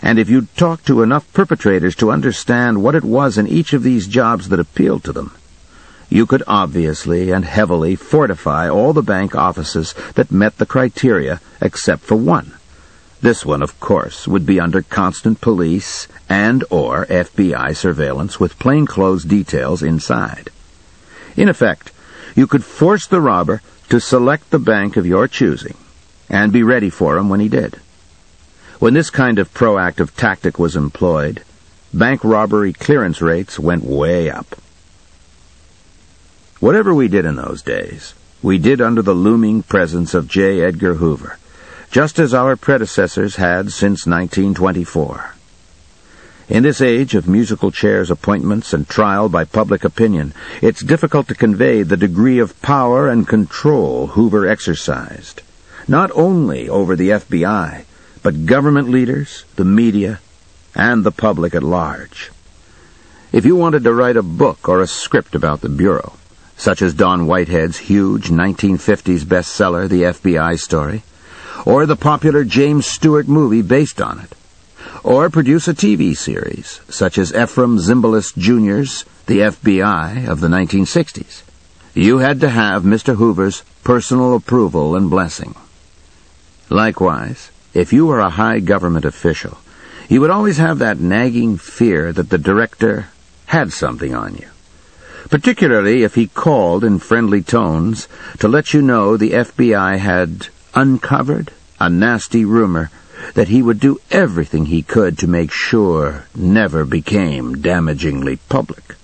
And if you'd talked to enough perpetrators to understand what it was in each of these jobs that appealed to them, you could obviously and heavily fortify all the bank offices that met the criteria except for one. This one, of course, would be under constant police and/or FBI surveillance with plainclothes details inside. In effect, you could force the robber to select the bank of your choosing and be ready for him when he did. When this kind of proactive tactic was employed, bank robbery clearance rates went way up. Whatever we did in those days, we did under the looming presence of J. Edgar Hoover, just as our predecessors had since 1924. In this age of musical chairs appointments and trial by public opinion, it's difficult to convey the degree of power and control Hoover exercised, not only over the FBI, but government leaders, the media, and the public at large. If you wanted to write a book or a script about the Bureau, such as Don Whitehead's huge 1950s bestseller, The FBI Story, or the popular James Stewart movie based on it, or produce a TV series, such as Ephraim Zimbalist Jr.'s The FBI of the 1960s, you had to have Mr. Hoover's personal approval and blessing. Likewise, if you were a high government official, you would always have that nagging fear that the director had something on you, particularly if he called in friendly tones to let you know the FBI had uncovered a nasty rumor that he would do everything he could to make sure never became damagingly public.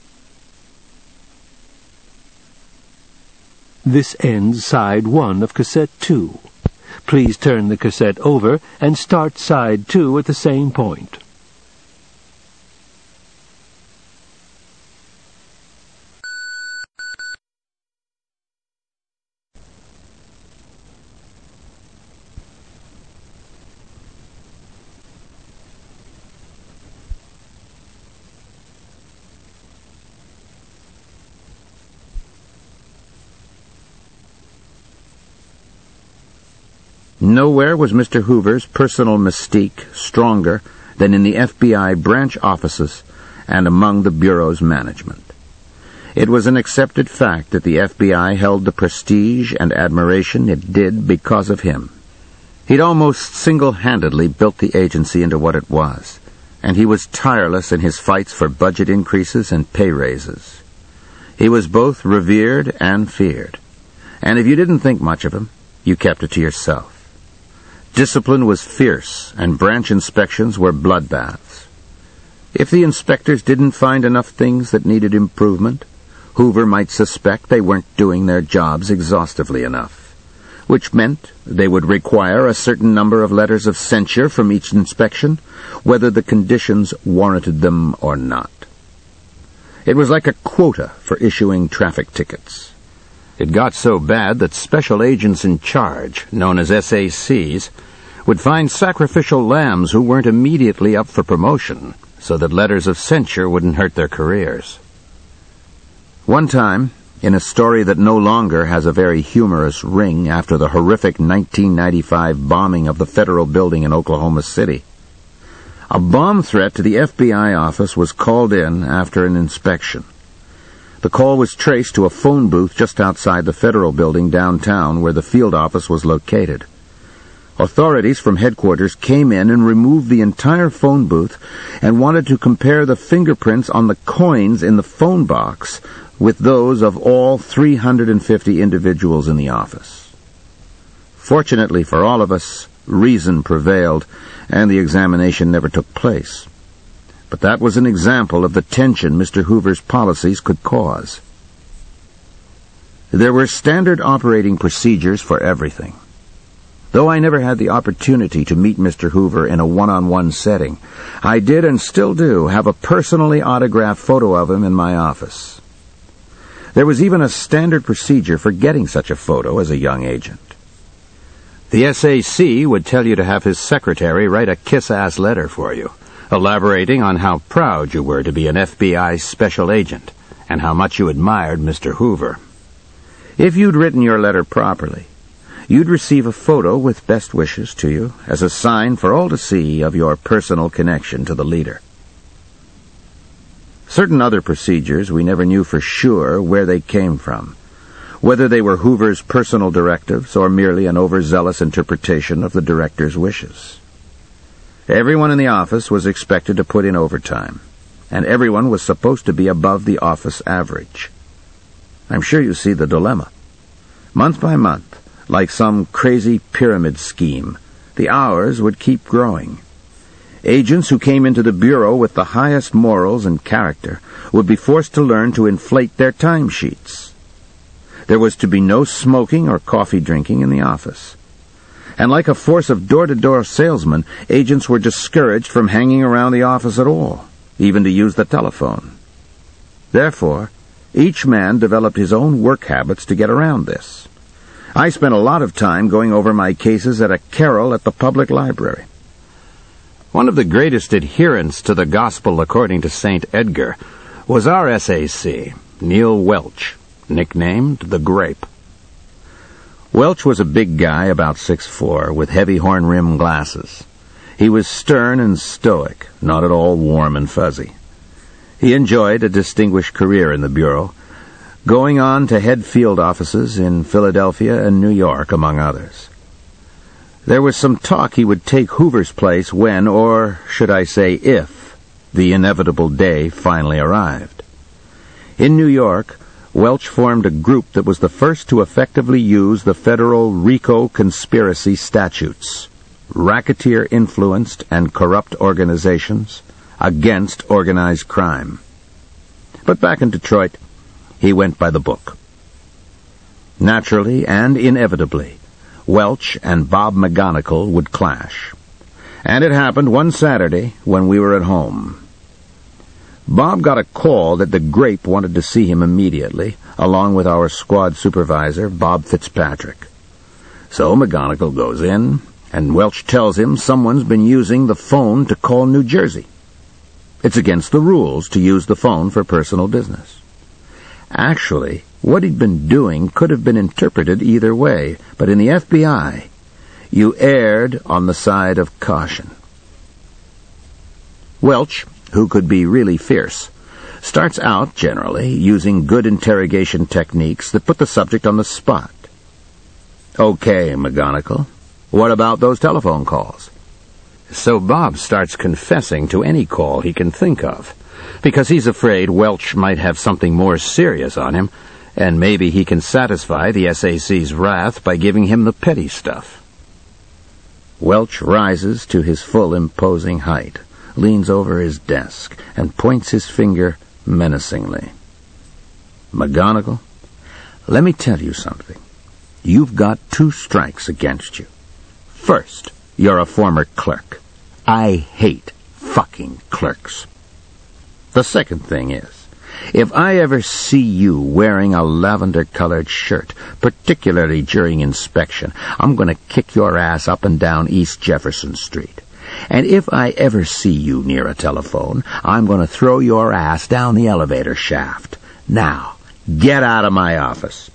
This ends side 1 of cassette 2. Please turn the cassette over and start side 2 at the same point. Nowhere was Mr. Hoover's personal mystique stronger than in the FBI branch offices and among the Bureau's management. It was an accepted fact that the FBI held the prestige and admiration it did because of him. He'd almost single-handedly built the agency into what it was, and he was tireless in his fights for budget increases and pay raises. He was both revered and feared, and if you didn't think much of him, you kept it to yourself. Discipline was fierce, and branch inspections were bloodbaths. If the inspectors didn't find enough things that needed improvement, Hoover might suspect they weren't doing their jobs exhaustively enough, which meant they would require a certain number of letters of censure from each inspection, whether the conditions warranted them or not. It was like a quota for issuing traffic tickets. It got so bad that special agents in charge, known as SACs, would find sacrificial lambs who weren't immediately up for promotion, so that letters of censure wouldn't hurt their careers. One time, in a story that no longer has a very humorous ring after the horrific 1995 bombing of the federal building in Oklahoma City, a bomb threat to the FBI office was called in after an inspection. The call was traced to a phone booth just outside the federal building downtown where the field office was located. Authorities from headquarters came in and removed the entire phone booth and wanted to compare the fingerprints on the coins in the phone box with those of all 350 individuals in the office. Fortunately for all of us, reason prevailed, and the examination never took place. But that was an example of the tension Mr. Hoover's policies could cause. There were standard operating procedures for everything. Though I never had the opportunity to meet Mr. Hoover in a one-on-one setting, I did and still do have a personally autographed photo of him in my office. There was even a standard procedure for getting such a photo as a young agent. The SAC would tell you to have his secretary write a kiss-ass letter for you, elaborating on how proud you were to be an FBI special agent and how much you admired Mr. Hoover. If you'd written your letter properly, you'd receive a photo with best wishes to you as a sign for all to see of your personal connection to the leader. Certain other procedures we never knew for sure where they came from, whether they were Hoover's personal directives or merely an overzealous interpretation of the director's wishes. Everyone in the office was expected to put in overtime, and everyone was supposed to be above the office average. I'm sure you see the dilemma. Month by month, like some crazy pyramid scheme, the hours would keep growing. Agents who came into the Bureau with the highest morals and character would be forced to learn to inflate their timesheets. There was to be no smoking or coffee drinking in the office. And like a force of door-to-door salesmen, agents were discouraged from hanging around the office at all, even to use the telephone. Therefore, each man developed his own work habits to get around this. I spent a lot of time going over my cases at a carol at the public library. One of the greatest adherents to the gospel according to St. Edgar was our SAC, Neil Welch, nicknamed the Grape. Welch was a big guy about 6'4", with heavy horn-rimmed glasses. He was stern and stoic, not at all warm and fuzzy. He enjoyed a distinguished career in the Bureau, going on to head field offices in Philadelphia and New York, among others. There was some talk he would take Hoover's place when, or should I say if, the inevitable day finally arrived. In New York, Welch formed a group that was the first to effectively use the federal RICO conspiracy statutes, racketeer-influenced and corrupt organizations, against organized crime. But back in Detroit, he went by the book. Naturally and inevitably, Welch and Bob McGonigal would clash. And it happened one Saturday when we were at home. Bob got a call that the Grape wanted to see him immediately, along with our squad supervisor, Bob Fitzpatrick. So McGonigal goes in, and Welch tells him someone's been using the phone to call New Jersey. It's against the rules to use the phone for personal business. Actually, what he'd been doing could have been interpreted either way, but in the FBI, you erred on the side of caution. Welch, who could be really fierce, starts out, generally, using good interrogation techniques that put the subject on the spot. Okay, McGonigal, what about those telephone calls? So Bob starts confessing to any call he can think of, because he's afraid Welch might have something more serious on him, and maybe he can satisfy the SAC's wrath by giving him the petty stuff. Welch rises to his full imposing height, leans over his desk, and points his finger menacingly. McGonigal, let me tell you something. You've got 2 strikes against you. First, you're a former clerk. I hate fucking clerks. The second thing is, if I ever see you wearing a lavender-colored shirt, particularly during inspection, I'm going to kick your ass up and down East Jefferson Street. And if I ever see you near a telephone, I'm going to throw your ass down the elevator shaft. Now, get out of my office.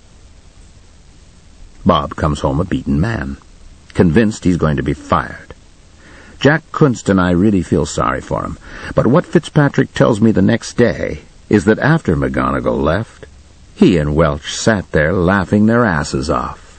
Bob comes home a beaten man, convinced he's going to be fired. Jack Kunst and I really feel sorry for him, but what Fitzpatrick tells me the next day is that after McGonigal left, he and Welch sat there laughing their asses off.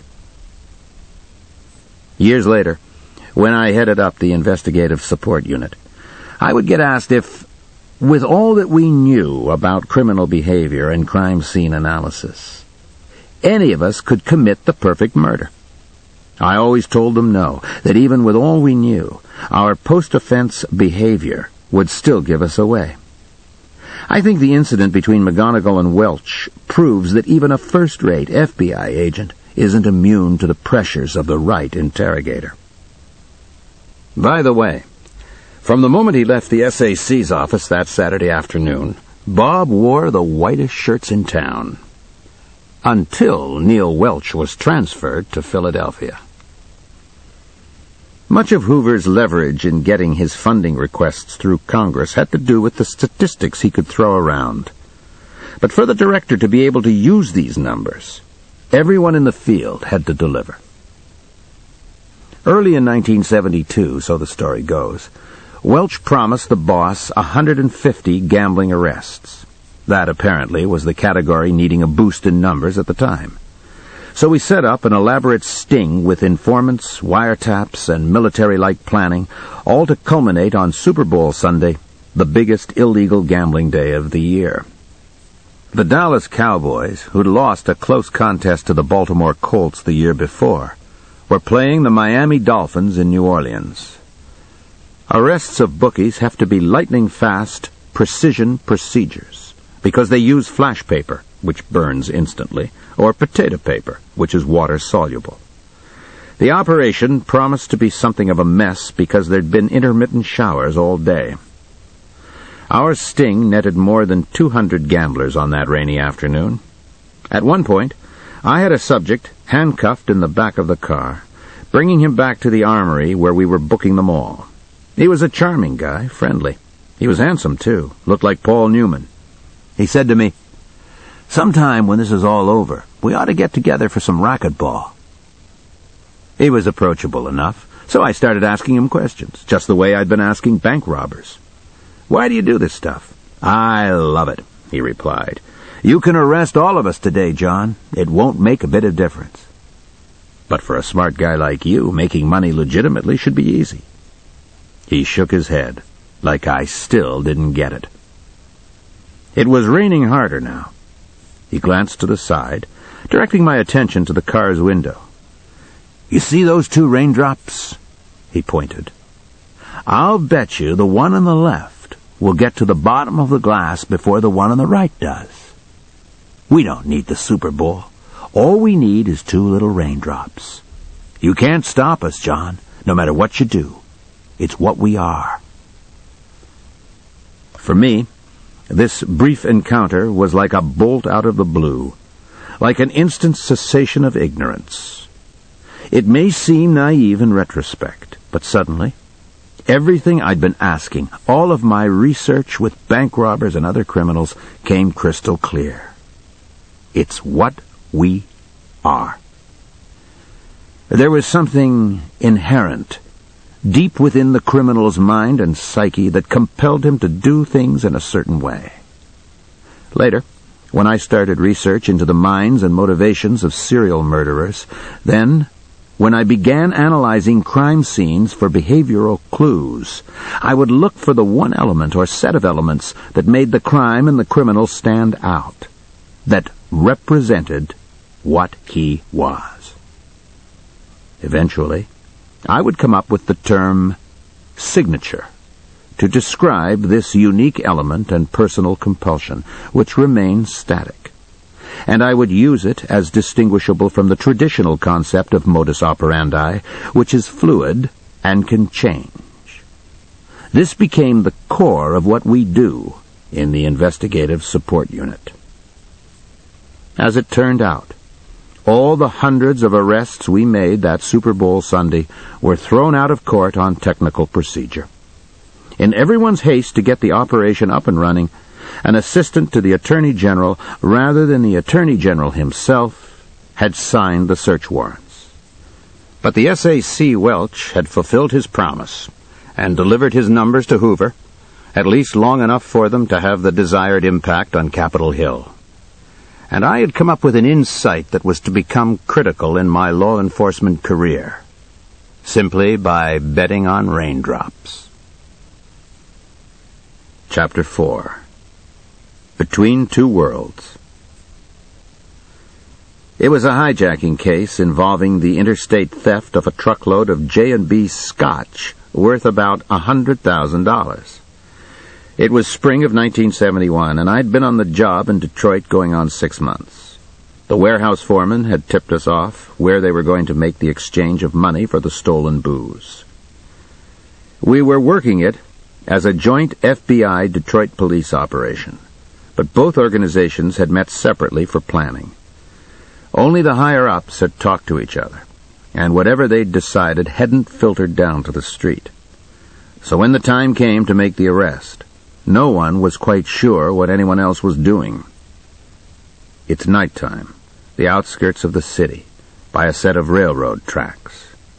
Years later, when I headed up the investigative support unit, I would get asked if, with all that we knew about criminal behavior and crime scene analysis, any of us could commit the perfect murder. I always told them no, that even with all we knew, our post-offense behavior would still give us away. I think the incident between McGonigal and Welch proves that even a first-rate FBI agent isn't immune to the pressures of the right interrogator. By the way, from the moment he left the SAC's office that Saturday afternoon, Bob wore the whitest shirts in town. Until Neil Welch was transferred to Philadelphia. Much of Hoover's leverage in getting his funding requests through Congress had to do with the statistics he could throw around. But for the director to be able to use these numbers, everyone in the field had to deliver. Early in 1972, so the story goes, Welch promised the boss 150 gambling arrests. That apparently was the category needing a boost in numbers at the time. So we set up an elaborate sting with informants, wiretaps, and military-like planning, all to culminate on Super Bowl Sunday, the biggest illegal gambling day of the year. The Dallas Cowboys, who'd lost a close contest to the Baltimore Colts the year before, were playing the Miami Dolphins in New Orleans. Arrests of bookies have to be lightning-fast, precision procedures, because they use flash paper, which burns instantly, or potato paper, which is water-soluble. The operation promised to be something of a mess because there'd been intermittent showers all day. Our sting netted more than 200 gamblers on that rainy afternoon. At one point, I had a subject handcuffed in the back of the car, bringing him back to the armory where we were booking them all. He was a charming guy, friendly. He was handsome, too, looked like Paul Newman. He said to me, "Sometime when this is all over, we ought to get together for some racquetball." He was approachable enough, so I started asking him questions, just the way I'd been asking bank robbers. "Why do you do this stuff?" "I love it," he replied. "You can arrest all of us today, John. It won't make a bit of difference." "But for a smart guy like you, making money legitimately should be easy." He shook his head, like I still didn't get it. It was raining harder now. He glanced to the side, directing my attention to the car's window. "You see those 2 raindrops?" He pointed. "I'll bet you the one on the left will get to the bottom of the glass before the one on the right does. We don't need the Super Bowl. All we need is 2 little raindrops. You can't stop us, John, no matter what you do. It's what we are." For me, this brief encounter was like a bolt out of the blue, like an instant cessation of ignorance. It may seem naive in retrospect, but suddenly, everything I'd been asking, all of my research with bank robbers and other criminals, came crystal clear. It's what we are. There was something inherent, deep within the criminal's mind and psyche, that compelled him to do things in a certain way. Later, when I started research into the minds and motivations of serial murderers, then, when I began analyzing crime scenes for behavioral clues, I would look for the one element or set of elements that made the crime and the criminal stand out, that represented what he was. Eventually, I would come up with the term signature to describe this unique element and personal compulsion, which remains static. And I would use it as distinguishable from the traditional concept of modus operandi, which is fluid and can change. This became the core of what we do in the Investigative Support Unit. As it turned out, all the hundreds of arrests we made that Super Bowl Sunday were thrown out of court on technical procedure. In everyone's haste to get the operation up and running, an assistant to the Attorney General, rather than the Attorney General himself, had signed the search warrants. But the S.A.C. Welch had fulfilled his promise and delivered his numbers to Hoover, at least long enough for them to have the desired impact on Capitol Hill. And I had come up with an insight that was to become critical in my law enforcement career, simply by betting on raindrops. Chapter 4. Between Two Worlds. It was a hijacking case involving the interstate theft of a truckload of J&B Scotch worth about $100,000. It was spring of 1971, and I'd been on the job in Detroit going on 6 months. The warehouse foreman had tipped us off where they were going to make the exchange of money for the stolen booze. We were working it as a joint FBI Detroit police operation, but both organizations had met separately for planning. Only the higher-ups had talked to each other, and whatever they'd decided hadn't filtered down to the street. So when the time came to make the arrest, no one was quite sure what anyone else was doing. It's nighttime, the outskirts of the city, by a set of railroad tracks.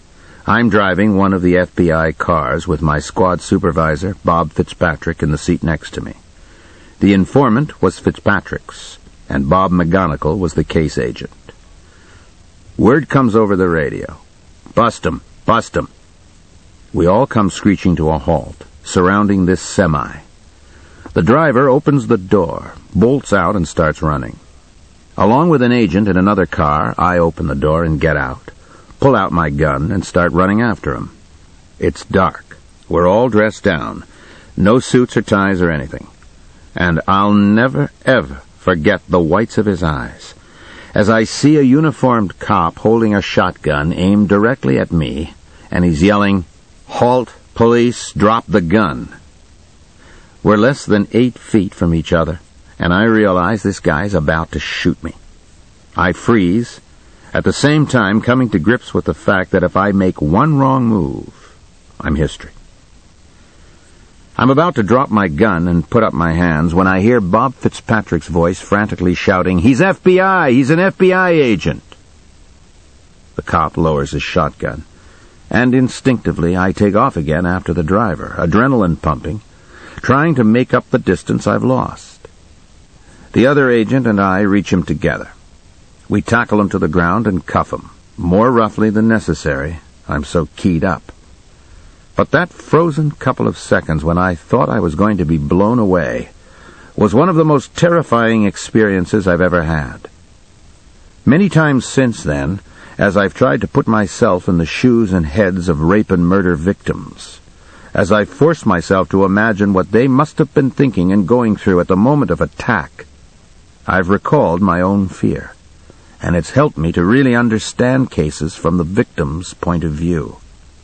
I'm driving one of the FBI cars with my squad supervisor, Bob Fitzpatrick, in the seat next to me. The informant was Fitzpatrick's, and Bob McGonigal was the case agent. Word comes over the radio. Bust 'em! Bust 'em! We all come screeching to a halt, surrounding this semi. The driver opens the door, bolts out, and starts running. Along with an agent in another car, I open the door and get out, pull out my gun, and start running after him. It's dark. We're all dressed down. No suits or ties or anything. And I'll never, ever forget the whites of his eyes as I see a uniformed cop holding a shotgun aimed directly at me, and he's yelling, "Halt, police, drop the gun." We're less than 8 feet from each other, and I realize this guy's about to shoot me. I freeze, at the same time coming to grips with the fact that if I make one wrong move, I'm history. I'm about to drop my gun and put up my hands when I hear Bob Fitzpatrick's voice frantically shouting, "He's FBI! He's an FBI agent!" The cop lowers his shotgun, and instinctively I take off again after the driver, adrenaline pumping, trying to make up the distance I've lost. The other agent and I reach him together. We tackle him to the ground and cuff him, more roughly than necessary. I'm so keyed up. But that frozen couple of seconds when I thought I was going to be blown away was one of the most terrifying experiences I've ever had. Many times since then, as I've tried to put myself in the shoes and heads of rape and murder victims, as I've forced myself to imagine what they must have been thinking and going through at the moment of attack, I've recalled my own fear, and it's helped me to really understand cases from the victim's point of view.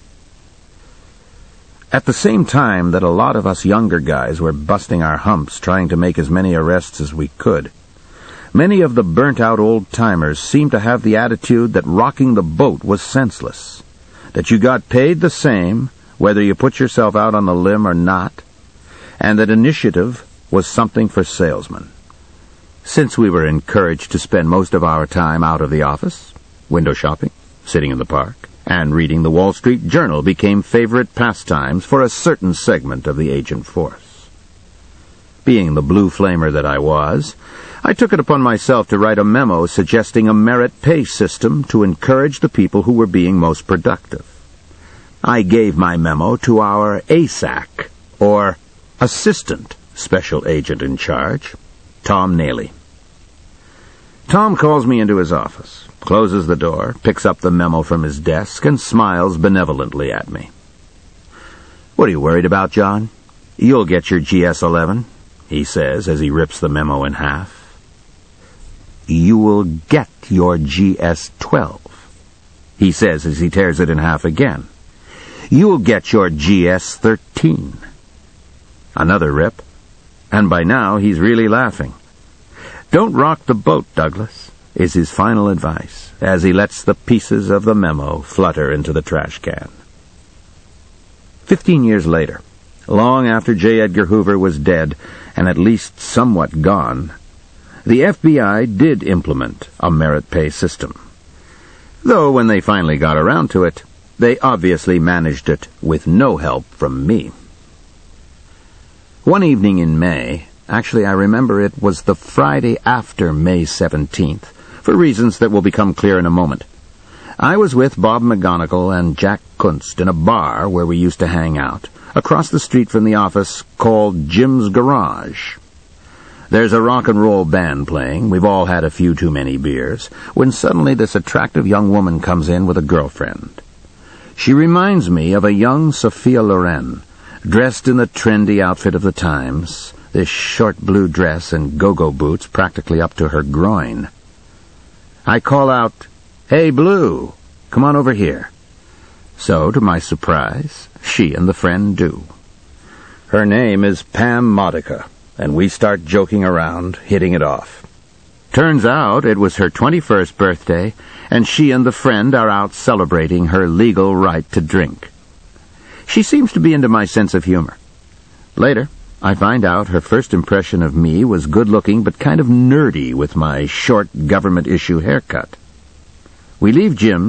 At the same time that a lot of us younger guys were busting our humps trying to make as many arrests as we could, many of the burnt-out old-timers seemed to have the attitude that rocking the boat was senseless, that you got paid the same whether you put yourself out on the limb or not, and that initiative was something for salesmen. Since we were encouraged to spend most of our time out of the office, window shopping, sitting in the park, and reading the Wall Street Journal became favorite pastimes for a certain segment of the agent force. Being the blue flamer that I was, I took it upon myself to write a memo suggesting a merit pay system to encourage the people who were being most productive. I gave my memo to our ASAC, or Assistant Special Agent in Charge, Tom Nailey. Tom calls me into his office, closes the door, picks up the memo from his desk, and smiles benevolently at me. "What are you worried about, John? You'll get your GS-11, he says as he rips the memo in half. "You will get your GS-12, he says as he tears it in half again. "You'll get your GS-13. Another rip, and by now he's really laughing. "Don't rock the boat, Douglas," is his final advice, as he lets the pieces of the memo flutter into the trash can. 15 years later, long after J. Edgar Hoover was dead and at least somewhat gone, the FBI did implement a merit pay system. Though when they finally got around to it, they obviously managed it with no help from me. One evening in May, actually I remember it was the Friday after May 17th, for reasons that will become clear in a moment, I was with Bob McGonigal and Jack Kunst in a bar where we used to hang out, across the street from the office, called Jim's Garage. There's a rock and roll band playing, we've all had a few too many beers, when suddenly this attractive young woman comes in with a girlfriend. She reminds me of a young Sophia Loren, dressed in the trendy outfit of the times, this short blue dress and go-go boots practically up to her groin. I call out, "Hey, Blue, come on over here." So, to my surprise, she and the friend do. Her name is Pam Modica, and we start joking around, hitting it off. Turns out it was her 21st birthday, and she and the friend are out celebrating her legal right to drink. She seems to be into my sense of humor. Later, I find out her first impression of me was good-looking but kind of nerdy with my short government-issue haircut. We leave Jim's,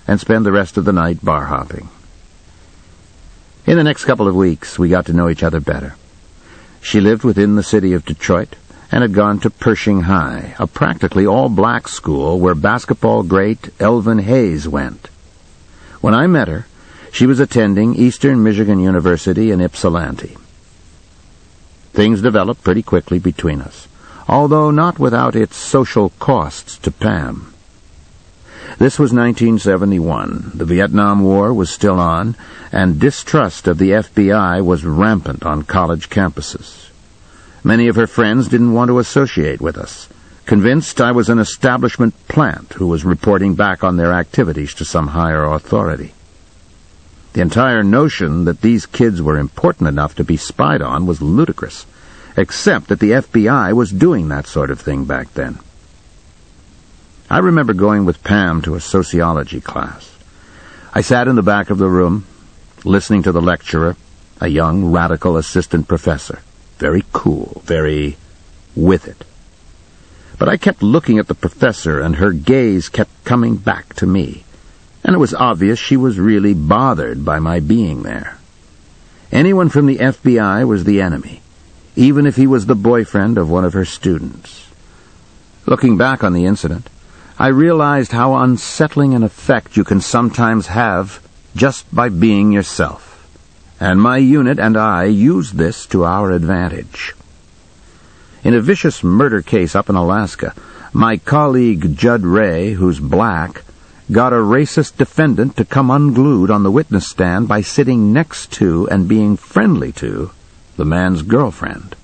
and spend the rest of the night bar hopping. In the next couple of weeks, we got to know each other better. She lived within the city of Detroit and had gone to Pershing High, a practically all-black school where basketball great Elvin Hayes went. When I met her, she was attending Eastern Michigan University in Ypsilanti. Things developed pretty quickly between us, although not without its social costs to Pam. This was 1971. The Vietnam War was still on, and distrust of the FBI was rampant on college campuses. Many of her friends didn't want to associate with us, convinced I was an establishment plant who was reporting back on their activities to some higher authority. The entire notion that these kids were important enough to be spied on was ludicrous, except that the FBI was doing that sort of thing back then. I remember going with Pam to a sociology class. I sat in the back of the room, listening to the lecturer, a young, radical assistant professor. Very cool, very with it. But I kept looking at the professor, and her gaze kept coming back to me, and it was obvious she was really bothered by my being there. Anyone from the FBI was the enemy, even if he was the boyfriend of one of her students. Looking back on the incident, I realized how unsettling an effect you can sometimes have just by being yourself, and my unit and I used this to our advantage. In a vicious murder case up in Alaska, my colleague Judd Ray, who's black, got a racist defendant to come unglued on the witness stand by sitting next to and being friendly to the man's girlfriend.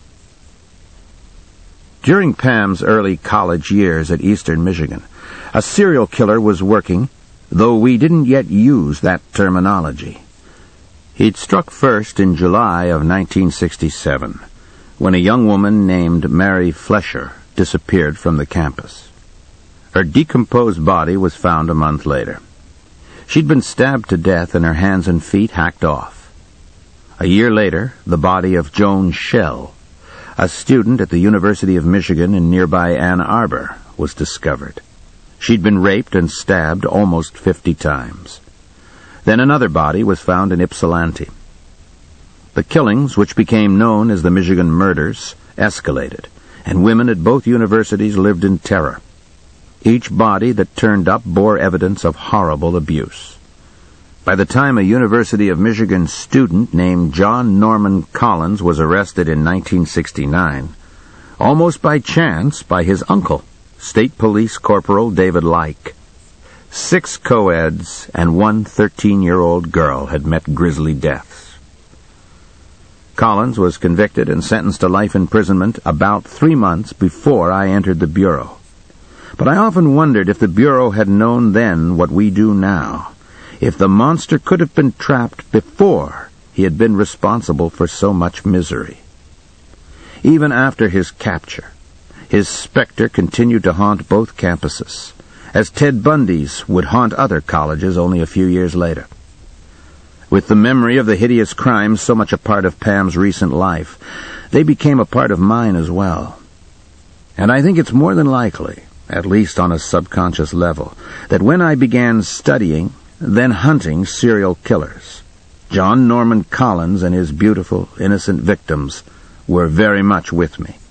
During Pam's early college years at Eastern Michigan, a serial killer was working, though we didn't yet use that terminology. He'd struck first in July of 1967, when a young woman named Mary Flesher disappeared from the campus. Her decomposed body was found a month later. She'd been stabbed to death and her hands and feet hacked off. A year later, the body of Joan Schell, a student at the University of Michigan in nearby Ann Arbor, was discovered. She'd been raped and stabbed almost 50 times. Then another body was found in Ypsilanti. The killings, which became known as the Michigan Murders, escalated, and women at both universities lived in terror. Each body that turned up bore evidence of horrible abuse. By the time a University of Michigan student named John Norman Collins was arrested in 1969, almost by chance by his uncle, State Police Corporal David Like, 6 co-eds and 1 13-year-old girl had met grisly deaths. Collins was convicted and sentenced to life imprisonment about 3 months before I entered the Bureau. But I often wondered if the Bureau had known then what we do now, if the monster could have been trapped before he had been responsible for so much misery. Even after his capture, his specter continued to haunt both campuses, as Ted Bundy's would haunt other colleges only a few years later. With the memory of the hideous crimes so much a part of Pam's recent life, they became a part of mine as well. And I think it's more than likely, at least on a subconscious level, that when I began studying, then hunting serial killers, John Norman Collins and his beautiful, innocent victims were very much with me.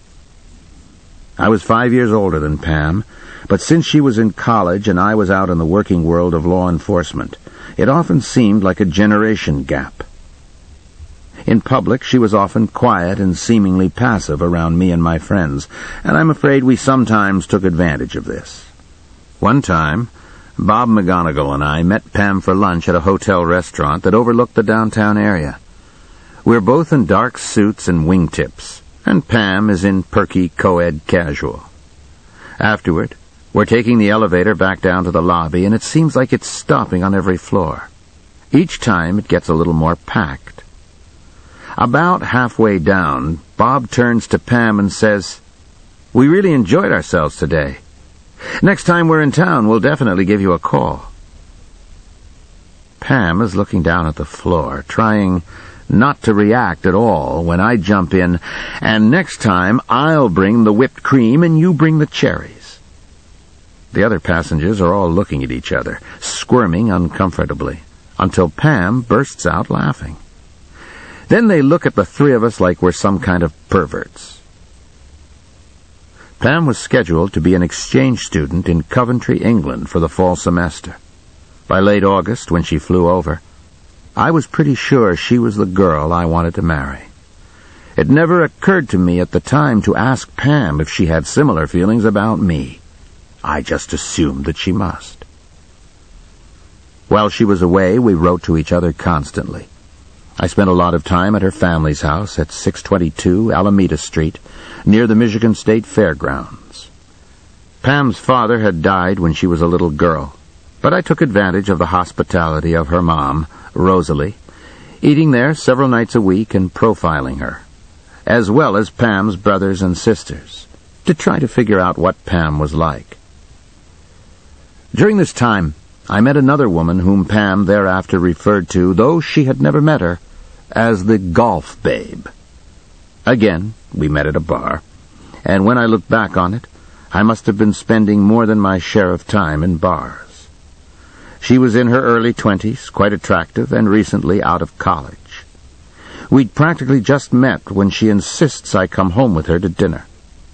I was 5 years older than Pam, but since she was in college and I was out in the working world of law enforcement, it often seemed like a generation gap. In public, she was often quiet and seemingly passive around me and my friends, and I'm afraid we sometimes took advantage of this. One time, Bob McGonigal and I met Pam for lunch at a hotel restaurant that overlooked the downtown area. We're both in dark suits and wingtips, and Pam is in perky co-ed casual. Afterward, we're taking the elevator back down to the lobby, and it seems like it's stopping on every floor. Each time it gets a little more packed. About halfway down, Bob turns to Pam and says, "We really enjoyed ourselves today. Next time we're in town, we'll definitely give you a call." Pam is looking down at the floor, trying not to react at all when I jump in, "And next time I'll bring the whipped cream and you bring the cherries." The other passengers are all looking at each other, squirming uncomfortably, until Pam bursts out laughing. Then they look at the three of us like we're some kind of perverts. Pam was scheduled to be an exchange student in Coventry, England for the fall semester. By late August, when she flew over, I was pretty sure she was the girl I wanted to marry. It never occurred to me at the time to ask Pam if she had similar feelings about me. I just assumed that she must. While she was away, we wrote to each other constantly. I spent a lot of time at her family's house at 622 Alameda Street, near the Michigan State Fairgrounds. Pam's father had died when she was a little girl, but I took advantage of the hospitality of her mom, Rosalie, eating there several nights a week and profiling her, as well as Pam's brothers and sisters, to try to figure out what Pam was like. During this time, I met another woman whom Pam thereafter referred to, though she had never met her, as the golf babe. Again, we met at a bar, and when I look back on it, I must have been spending more than my share of time in bars. She was in her early 20s, quite attractive, and recently out of college. We'd practically just met when she insists I come home with her to dinner.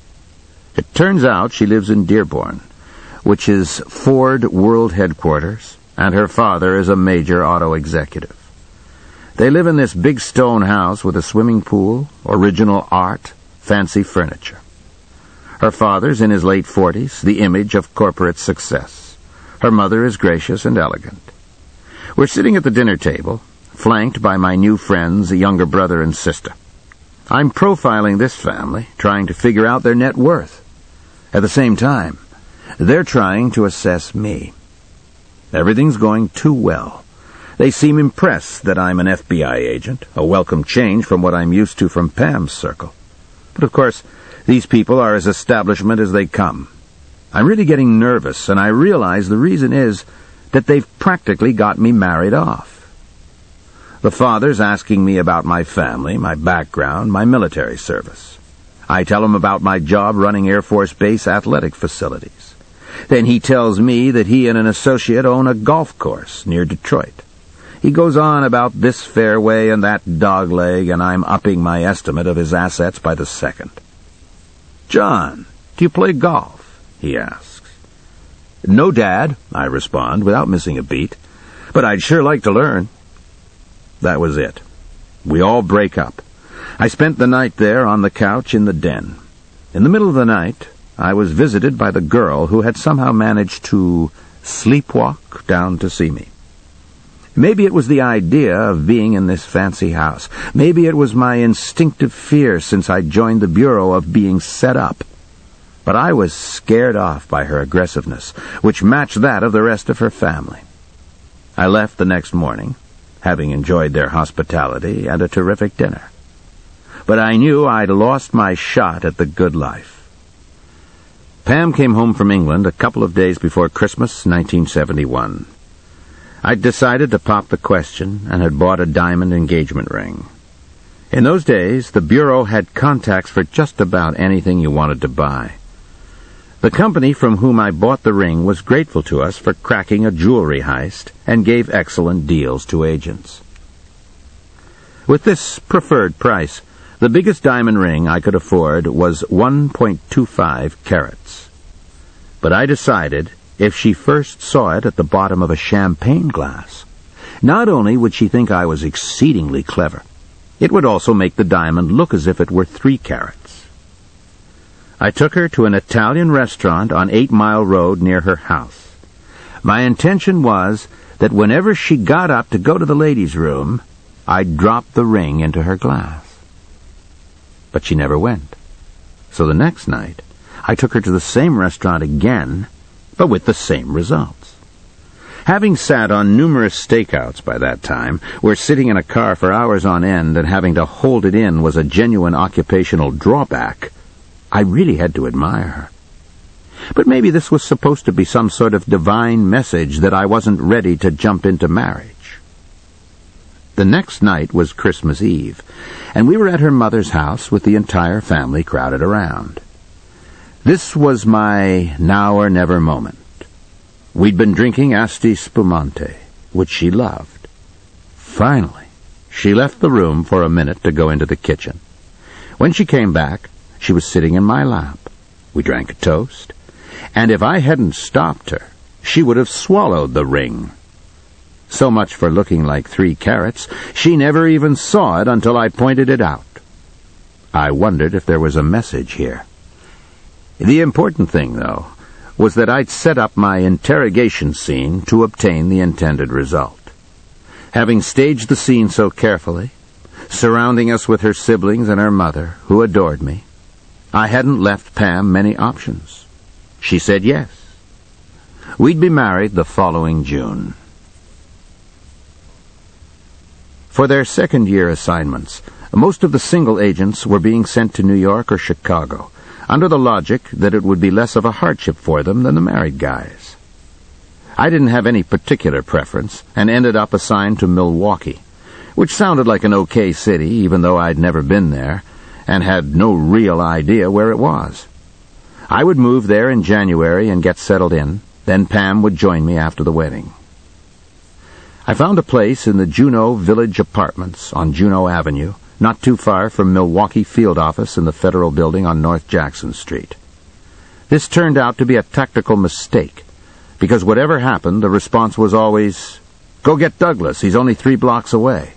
It turns out she lives in Dearborn, which is Ford World Headquarters, and her father is a major auto executive. They live in this big stone house with a swimming pool, original art, fancy furniture. Her father's in his late 40s, the image of corporate success. Her mother is gracious and elegant. We're sitting at the dinner table, flanked by my new friends, a younger brother and sister. I'm profiling this family, trying to figure out their net worth. At the same time, they're trying to assess me. Everything's going too well. They seem impressed that I'm an FBI agent, a welcome change from what I'm used to from Pam's circle. But of course, these people are as establishment as they come. I'm really getting nervous, and I realize the reason is that they've practically got me married off. The father's asking me about my family, my background, my military service. I tell him about my job running Air Force Base athletic facilities. Then he tells me that he and an associate own a golf course near Detroit. He goes on about this fairway and that dogleg, and I'm upping my estimate of his assets by the second. "John, do you play golf?" he asks. "No, Dad," I respond without missing a beat, "but I'd sure like to learn." That was it. We all break up. I spent the night there on the couch in the den. In the middle of the night, I was visited by the girl who had somehow managed to sleepwalk down to see me. Maybe it was the idea of being in this fancy house. Maybe it was my instinctive fear since I joined the Bureau of being set up. But I was scared off by her aggressiveness, which matched that of the rest of her family. I left the next morning, having enjoyed their hospitality and a terrific dinner. But I knew I'd lost my shot at the good life. Pam came home from England a couple of days before Christmas, 1971. I'd decided to pop the question and had bought a diamond engagement ring. In those days, the Bureau had contacts for just about anything you wanted to buy. The company from whom I bought the ring was grateful to us for cracking a jewelry heist and gave excellent deals to agents. With this preferred price, the biggest diamond ring I could afford was 1.25 carats. But I decided if she first saw it at the bottom of a champagne glass, not only would she think I was exceedingly clever, it would also make the diamond look as if it were 3 carats. I took her to an Italian restaurant on 8 Mile Road near her house. My intention was that whenever she got up to go to the ladies' room, I'd drop the ring into her glass. But she never went. So the next night, I took her to the same restaurant again, but with the same results. Having sat on numerous stakeouts by that time, where sitting in a car for hours on end and having to hold it in was a genuine occupational drawback, I really had to admire her. But maybe this was supposed to be some sort of divine message that I wasn't ready to jump into marriage. The next night was Christmas Eve, and we were at her mother's house with the entire family crowded around. This was my now or never moment. We'd been drinking Asti Spumante, which she loved. Finally, she left the room for a minute to go into the kitchen. When she came back, she was sitting in my lap. We drank a toast, and if I hadn't stopped her, she would have swallowed the ring. So much for looking like 3 carats. She never even saw it until I pointed it out. I wondered if there was a message here. The important thing, though, was that I'd set up my interrogation scene to obtain the intended result. Having staged the scene so carefully, surrounding us with her siblings and her mother, who adored me, I hadn't left Pam many options. She said yes. We'd be married the following June. For their second-year assignments, most of the single agents were being sent to New York or Chicago, under the logic that it would be less of a hardship for them than the married guys. I didn't have any particular preference, and ended up assigned to Milwaukee, which sounded like an okay city, even though I'd never been there, and had no real idea where it was. I would move there in January and get settled in, then Pam would join me after the wedding. I found a place in the Juneau Village Apartments on Juneau Avenue, not too far from Milwaukee Field Office in the Federal Building on North Jackson Street. This turned out to be a tactical mistake, because whatever happened, the response was always, "Go get Douglas, he's only 3 blocks away."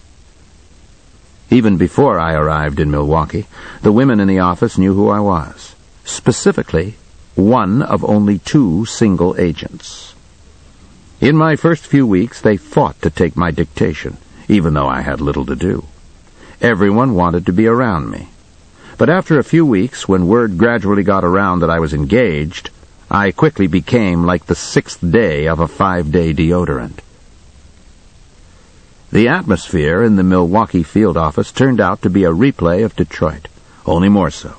Even before I arrived in Milwaukee, the women in the office knew who I was. Specifically, one of only 2 single agents. In my first few weeks, they fought to take my dictation, even though I had little to do. Everyone wanted to be around me. But after a few weeks, when word gradually got around that I was engaged, I quickly became like the 6th day of a 5-day deodorant. The atmosphere in the Milwaukee field office turned out to be a replay of Detroit, only more so.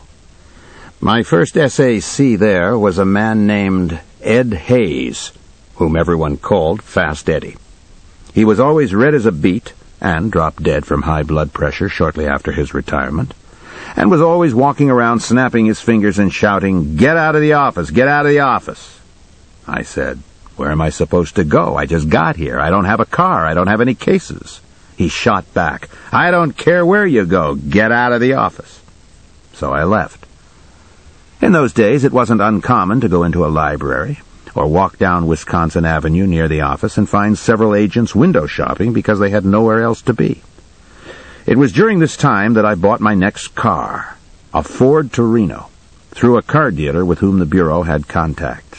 My first SAC there was a man named Ed Hayes, whom everyone called Fast Eddie. He was always red as a beet, and dropped dead from high blood pressure shortly after his retirement, and was always walking around snapping his fingers and shouting, "Get out of the office! Get out of the office!" I said, "Where am I supposed to go? I just got here. I don't have a car. I don't have any cases." He shot back, "I don't care where you go. Get out of the office." So I left. In those days, it wasn't uncommon to go into a library or walk down Wisconsin Avenue near the office and find several agents window shopping because they had nowhere else to be. It was during this time that I bought my next car, a Ford Torino, through a car dealer with whom the Bureau had contacts.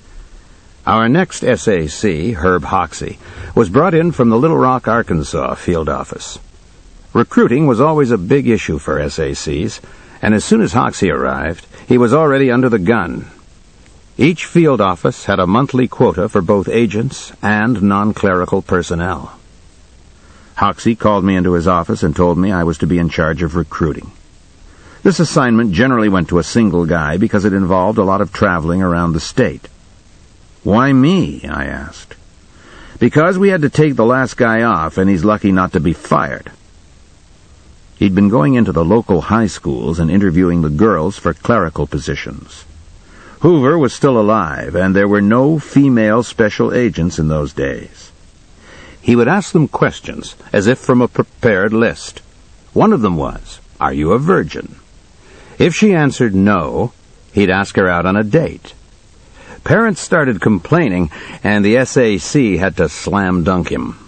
Our next SAC, Herb Hoxie, was brought in from the Little Rock, Arkansas field office. Recruiting was always a big issue for SACs, and as soon as Hoxie arrived, he was already under the gun. Each field office had a monthly quota for both agents and non-clerical personnel. Hoxie called me into his office and told me I was to be in charge of recruiting. This assignment generally went to a single guy because it involved a lot of traveling around the state. "Why me?" I asked. "Because we had to take the last guy off, and he's lucky not to be fired." He'd been going into the local high schools and interviewing the girls for clerical positions. Hoover was still alive, and there were no female special agents in those days. He would ask them questions, as if from a prepared list. One of them was, "Are you a virgin?" If she answered no, he'd ask her out on a date. Parents started complaining, and the SAC had to slam dunk him.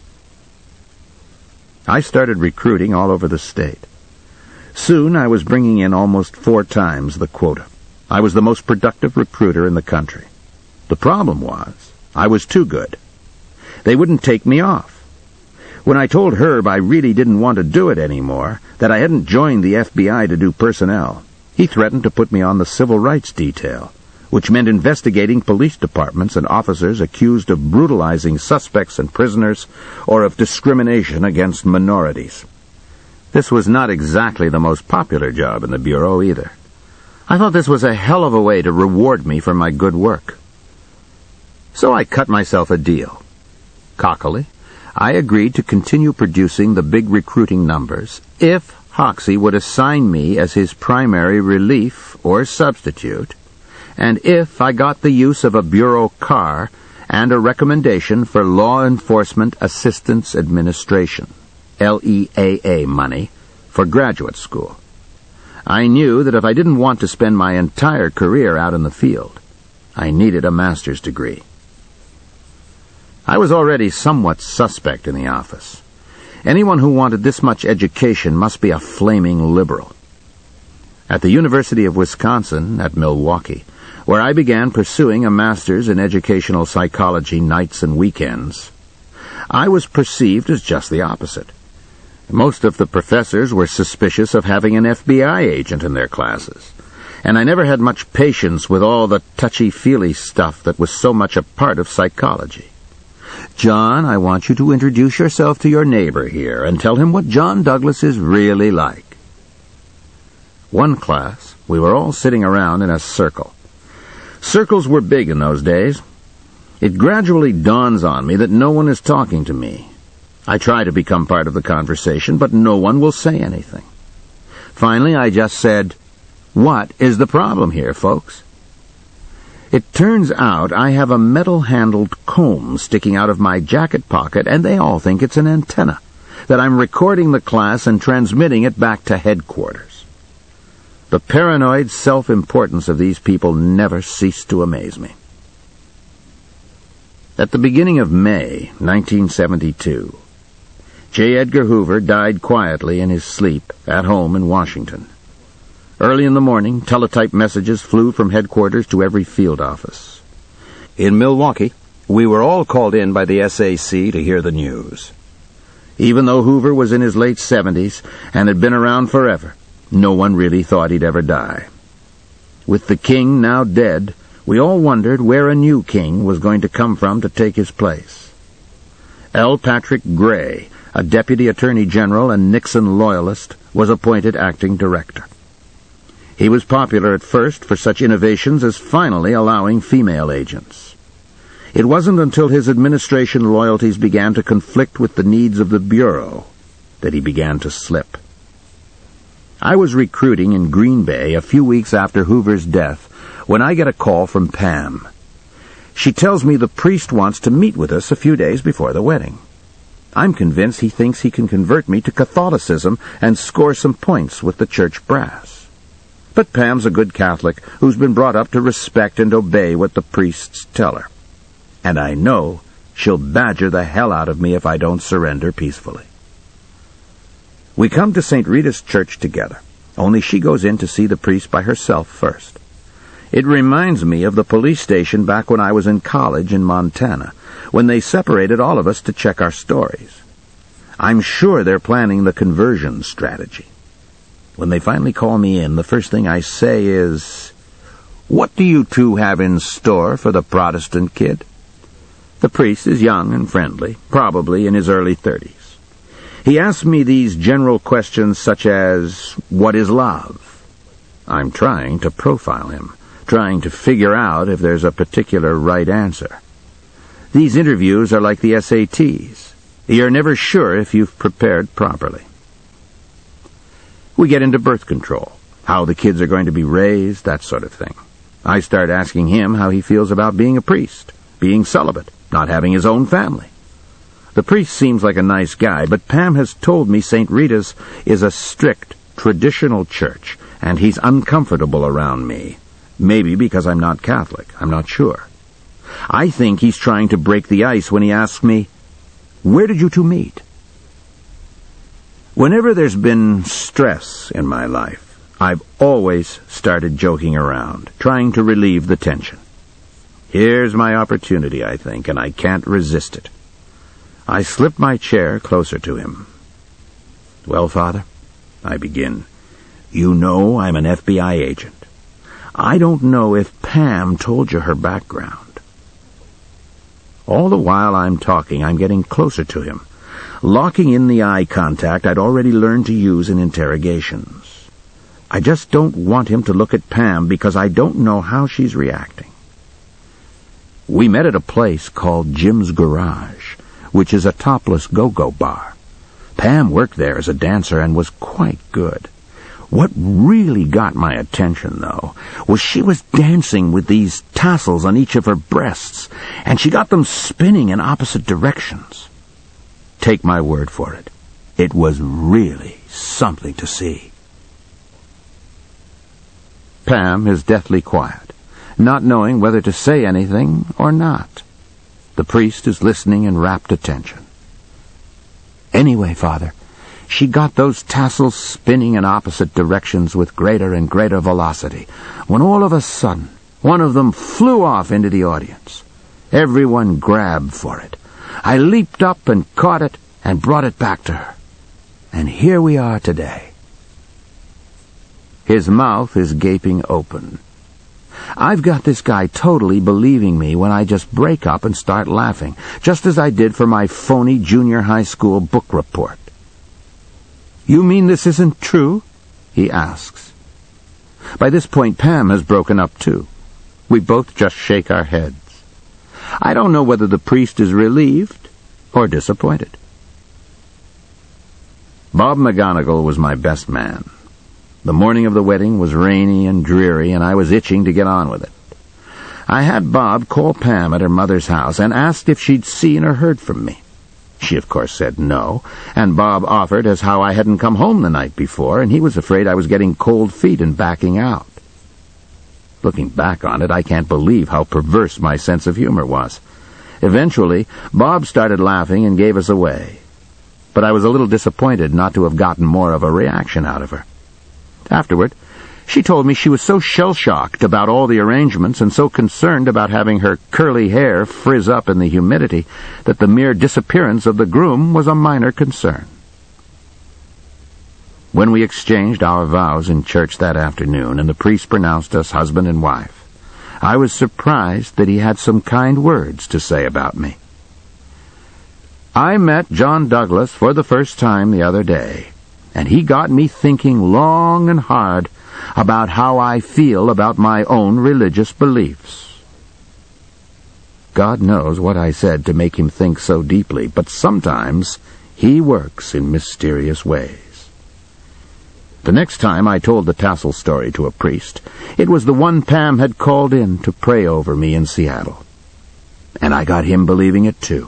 I started recruiting all over the state. Soon I was bringing in almost 4 times the quota. I was the most productive recruiter in the country. The problem was, I was too good. They wouldn't take me off. When I told Herb I really didn't want to do it anymore, that I hadn't joined the FBI to do personnel, he threatened to put me on the civil rights detail, which meant investigating police departments and officers accused of brutalizing suspects and prisoners or of discrimination against minorities. This was not exactly the most popular job in the Bureau either. I thought this was a hell of a way to reward me for my good work. So I cut myself a deal. Cockily, I agreed to continue producing the big recruiting numbers if Hoxie would assign me as his primary relief or substitute, and if I got the use of a bureau car and a recommendation for Law Enforcement Assistance Administration, LEAA money, for graduate school. I knew that if I didn't want to spend my entire career out in the field, I needed a master's degree. I was already somewhat suspect in the office. Anyone who wanted this much education must be a flaming liberal. At the University of Wisconsin at Milwaukee, where I began pursuing a master's in educational psychology nights and weekends, I was perceived as just the opposite. Most of the professors were suspicious of having an FBI agent in their classes, and I never had much patience with all the touchy-feely stuff that was so much a part of psychology. "John, I want you to introduce yourself to your neighbor here and tell him what John Douglas is really like." One class, we were all sitting around in a circle. Circles were big in those days. It gradually dawns on me that no one is talking to me. I try to become part of the conversation, but no one will say anything. Finally, I just said, "What is the problem here, folks?" It turns out I have a metal-handled comb sticking out of my jacket pocket, and they all think it's an antenna, that I'm recording the class and transmitting it back to headquarters. The paranoid self-importance of these people never ceased to amaze me. At the beginning of May, 1972, J. Edgar Hoover died quietly in his sleep at home in Washington. Early in the morning, teletype messages flew from headquarters to every field office. In Milwaukee, we were all called in by the SAC to hear the news. Even though Hoover was in his late 70s and had been around forever, no one really thought he'd ever die. With the king now dead, we all wondered where a new king was going to come from to take his place. L. Patrick Gray, a deputy attorney general and Nixon loyalist, was appointed acting director. He was popular at first for such innovations as finally allowing female agents. It wasn't until his administration loyalties began to conflict with the needs of the Bureau that he began to slip. I was recruiting in Green Bay a few weeks after Hoover's death when I get a call from Pam. She tells me the priest wants to meet with us a few days before the wedding. I'm convinced he thinks he can convert me to Catholicism and score some points with the church brass. But Pam's a good Catholic who's been brought up to respect and obey what the priests tell her. And I know she'll badger the hell out of me if I don't surrender peacefully. We come to St. Rita's Church together, only she goes in to see the priest by herself first. It reminds me of the police station back when I was in college in Montana, when they separated all of us to check our stories. I'm sure they're planning the conversion strategy. When they finally call me in, the first thing I say is, "What do you two have in store for the Protestant kid?" The priest is young and friendly, probably in his early 30s. He asks me these general questions such as, "What is love?" I'm trying to profile him, trying to figure out if there's a particular right answer. These interviews are like the SATs. You're never sure if you've prepared properly. We get into birth control, how the kids are going to be raised, that sort of thing. I start asking him how he feels about being a priest, being celibate, not having his own family. The priest seems like a nice guy, but Pam has told me St. Rita's is a strict, traditional church, and he's uncomfortable around me. Maybe because I'm not Catholic, I'm not sure. I think he's trying to break the ice when he asks me, "Where did you two meet?" Whenever there's been stress in my life, I've always started joking around, trying to relieve the tension. Here's my opportunity, I think, and I can't resist it. I slip my chair closer to him. "Well, Father," I begin, "you know I'm an FBI agent. I don't know if Pam told you her background." All the while I'm talking, I'm getting closer to him, locking in the eye contact I'd already learned to use in interrogations. I just don't want him to look at Pam because I don't know how she's reacting. We met at a place called Jim's Garage, which is a topless go-go bar. Pam worked there as a dancer and was quite good. What really got my attention, though, was she was dancing with these tassels on each of her breasts, and she got them spinning in opposite directions. Take my word for it, it was really something to see. Pam is deathly quiet, not knowing whether to say anything or not. The priest is listening in rapt attention. Anyway, Father, she got those tassels spinning in opposite directions with greater and greater velocity, when all of a sudden, one of them flew off into the audience. Everyone grabbed for it. I leaped up and caught it and brought it back to her. And here we are today. His mouth is gaping open. I've got this guy totally believing me when I just break up and start laughing, just as I did for my phony junior high school book report. "You mean this isn't true?" he asks. By this point, Pam has broken up too. We both just shake our heads. I don't know whether the priest is relieved or disappointed. Bob McGonagall was my best man. The morning of the wedding was rainy and dreary, and I was itching to get on with it. I had Bob call Pam at her mother's house and asked if she'd seen or heard from me. She, of course, said no, and Bob offered as how I hadn't come home the night before, and he was afraid I was getting cold feet and backing out. Looking back on it, I can't believe how perverse my sense of humor was. Eventually, Bob started laughing and gave us away. But I was a little disappointed not to have gotten more of a reaction out of her. Afterward, she told me she was so shell-shocked about all the arrangements and so concerned about having her curly hair frizz up in the humidity that the mere disappearance of the groom was a minor concern. When we exchanged our vows in church that afternoon and the priest pronounced us husband and wife, I was surprised that he had some kind words to say about me. I met John Douglas for the first time the other day, and he got me thinking long and hard about how I feel about my own religious beliefs. God knows what I said to make him think so deeply, but sometimes he works in mysterious ways. The next time I told the tassel story to a priest, it was the one Pam had called in to pray over me in Seattle. And I got him believing it too.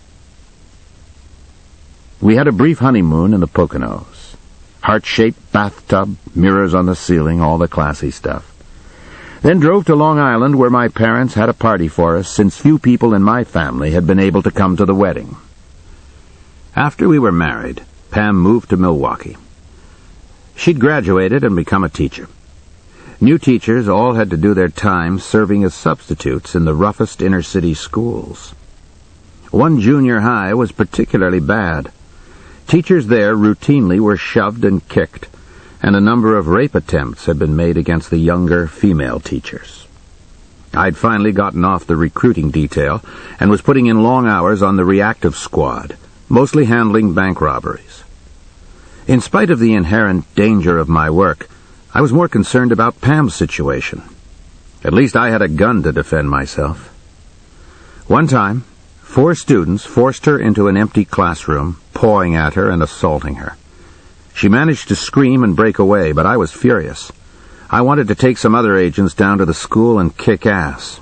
We had a brief honeymoon in the Poconos. Heart-shaped bathtub, mirrors on the ceiling, all the classy stuff. Then drove to Long Island, where my parents had a party for us, since few people in my family had been able to come to the wedding. After we were married, Pam moved to Milwaukee. She'd graduated and become a teacher. New teachers all had to do their time serving as substitutes in the roughest inner-city schools. One junior high was particularly bad. Teachers there routinely were shoved and kicked, and a number of rape attempts had been made against the younger female teachers. I'd finally gotten off the recruiting detail and was putting in long hours on the reactive squad, mostly handling bank robberies. In spite of the inherent danger of my work, I was more concerned about Pam's situation. At least I had a gun to defend myself. One time, 4 students forced her into an empty classroom, pawing at her and assaulting her. She managed to scream and break away, but I was furious. I wanted to take some other agents down to the school and kick ass.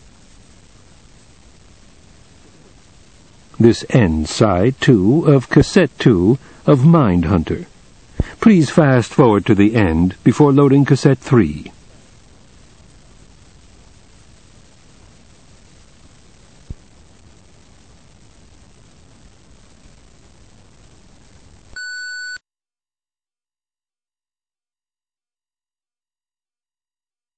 This ends side 2 of cassette 2 of Mindhunter. Please fast forward to the end before loading cassette 3.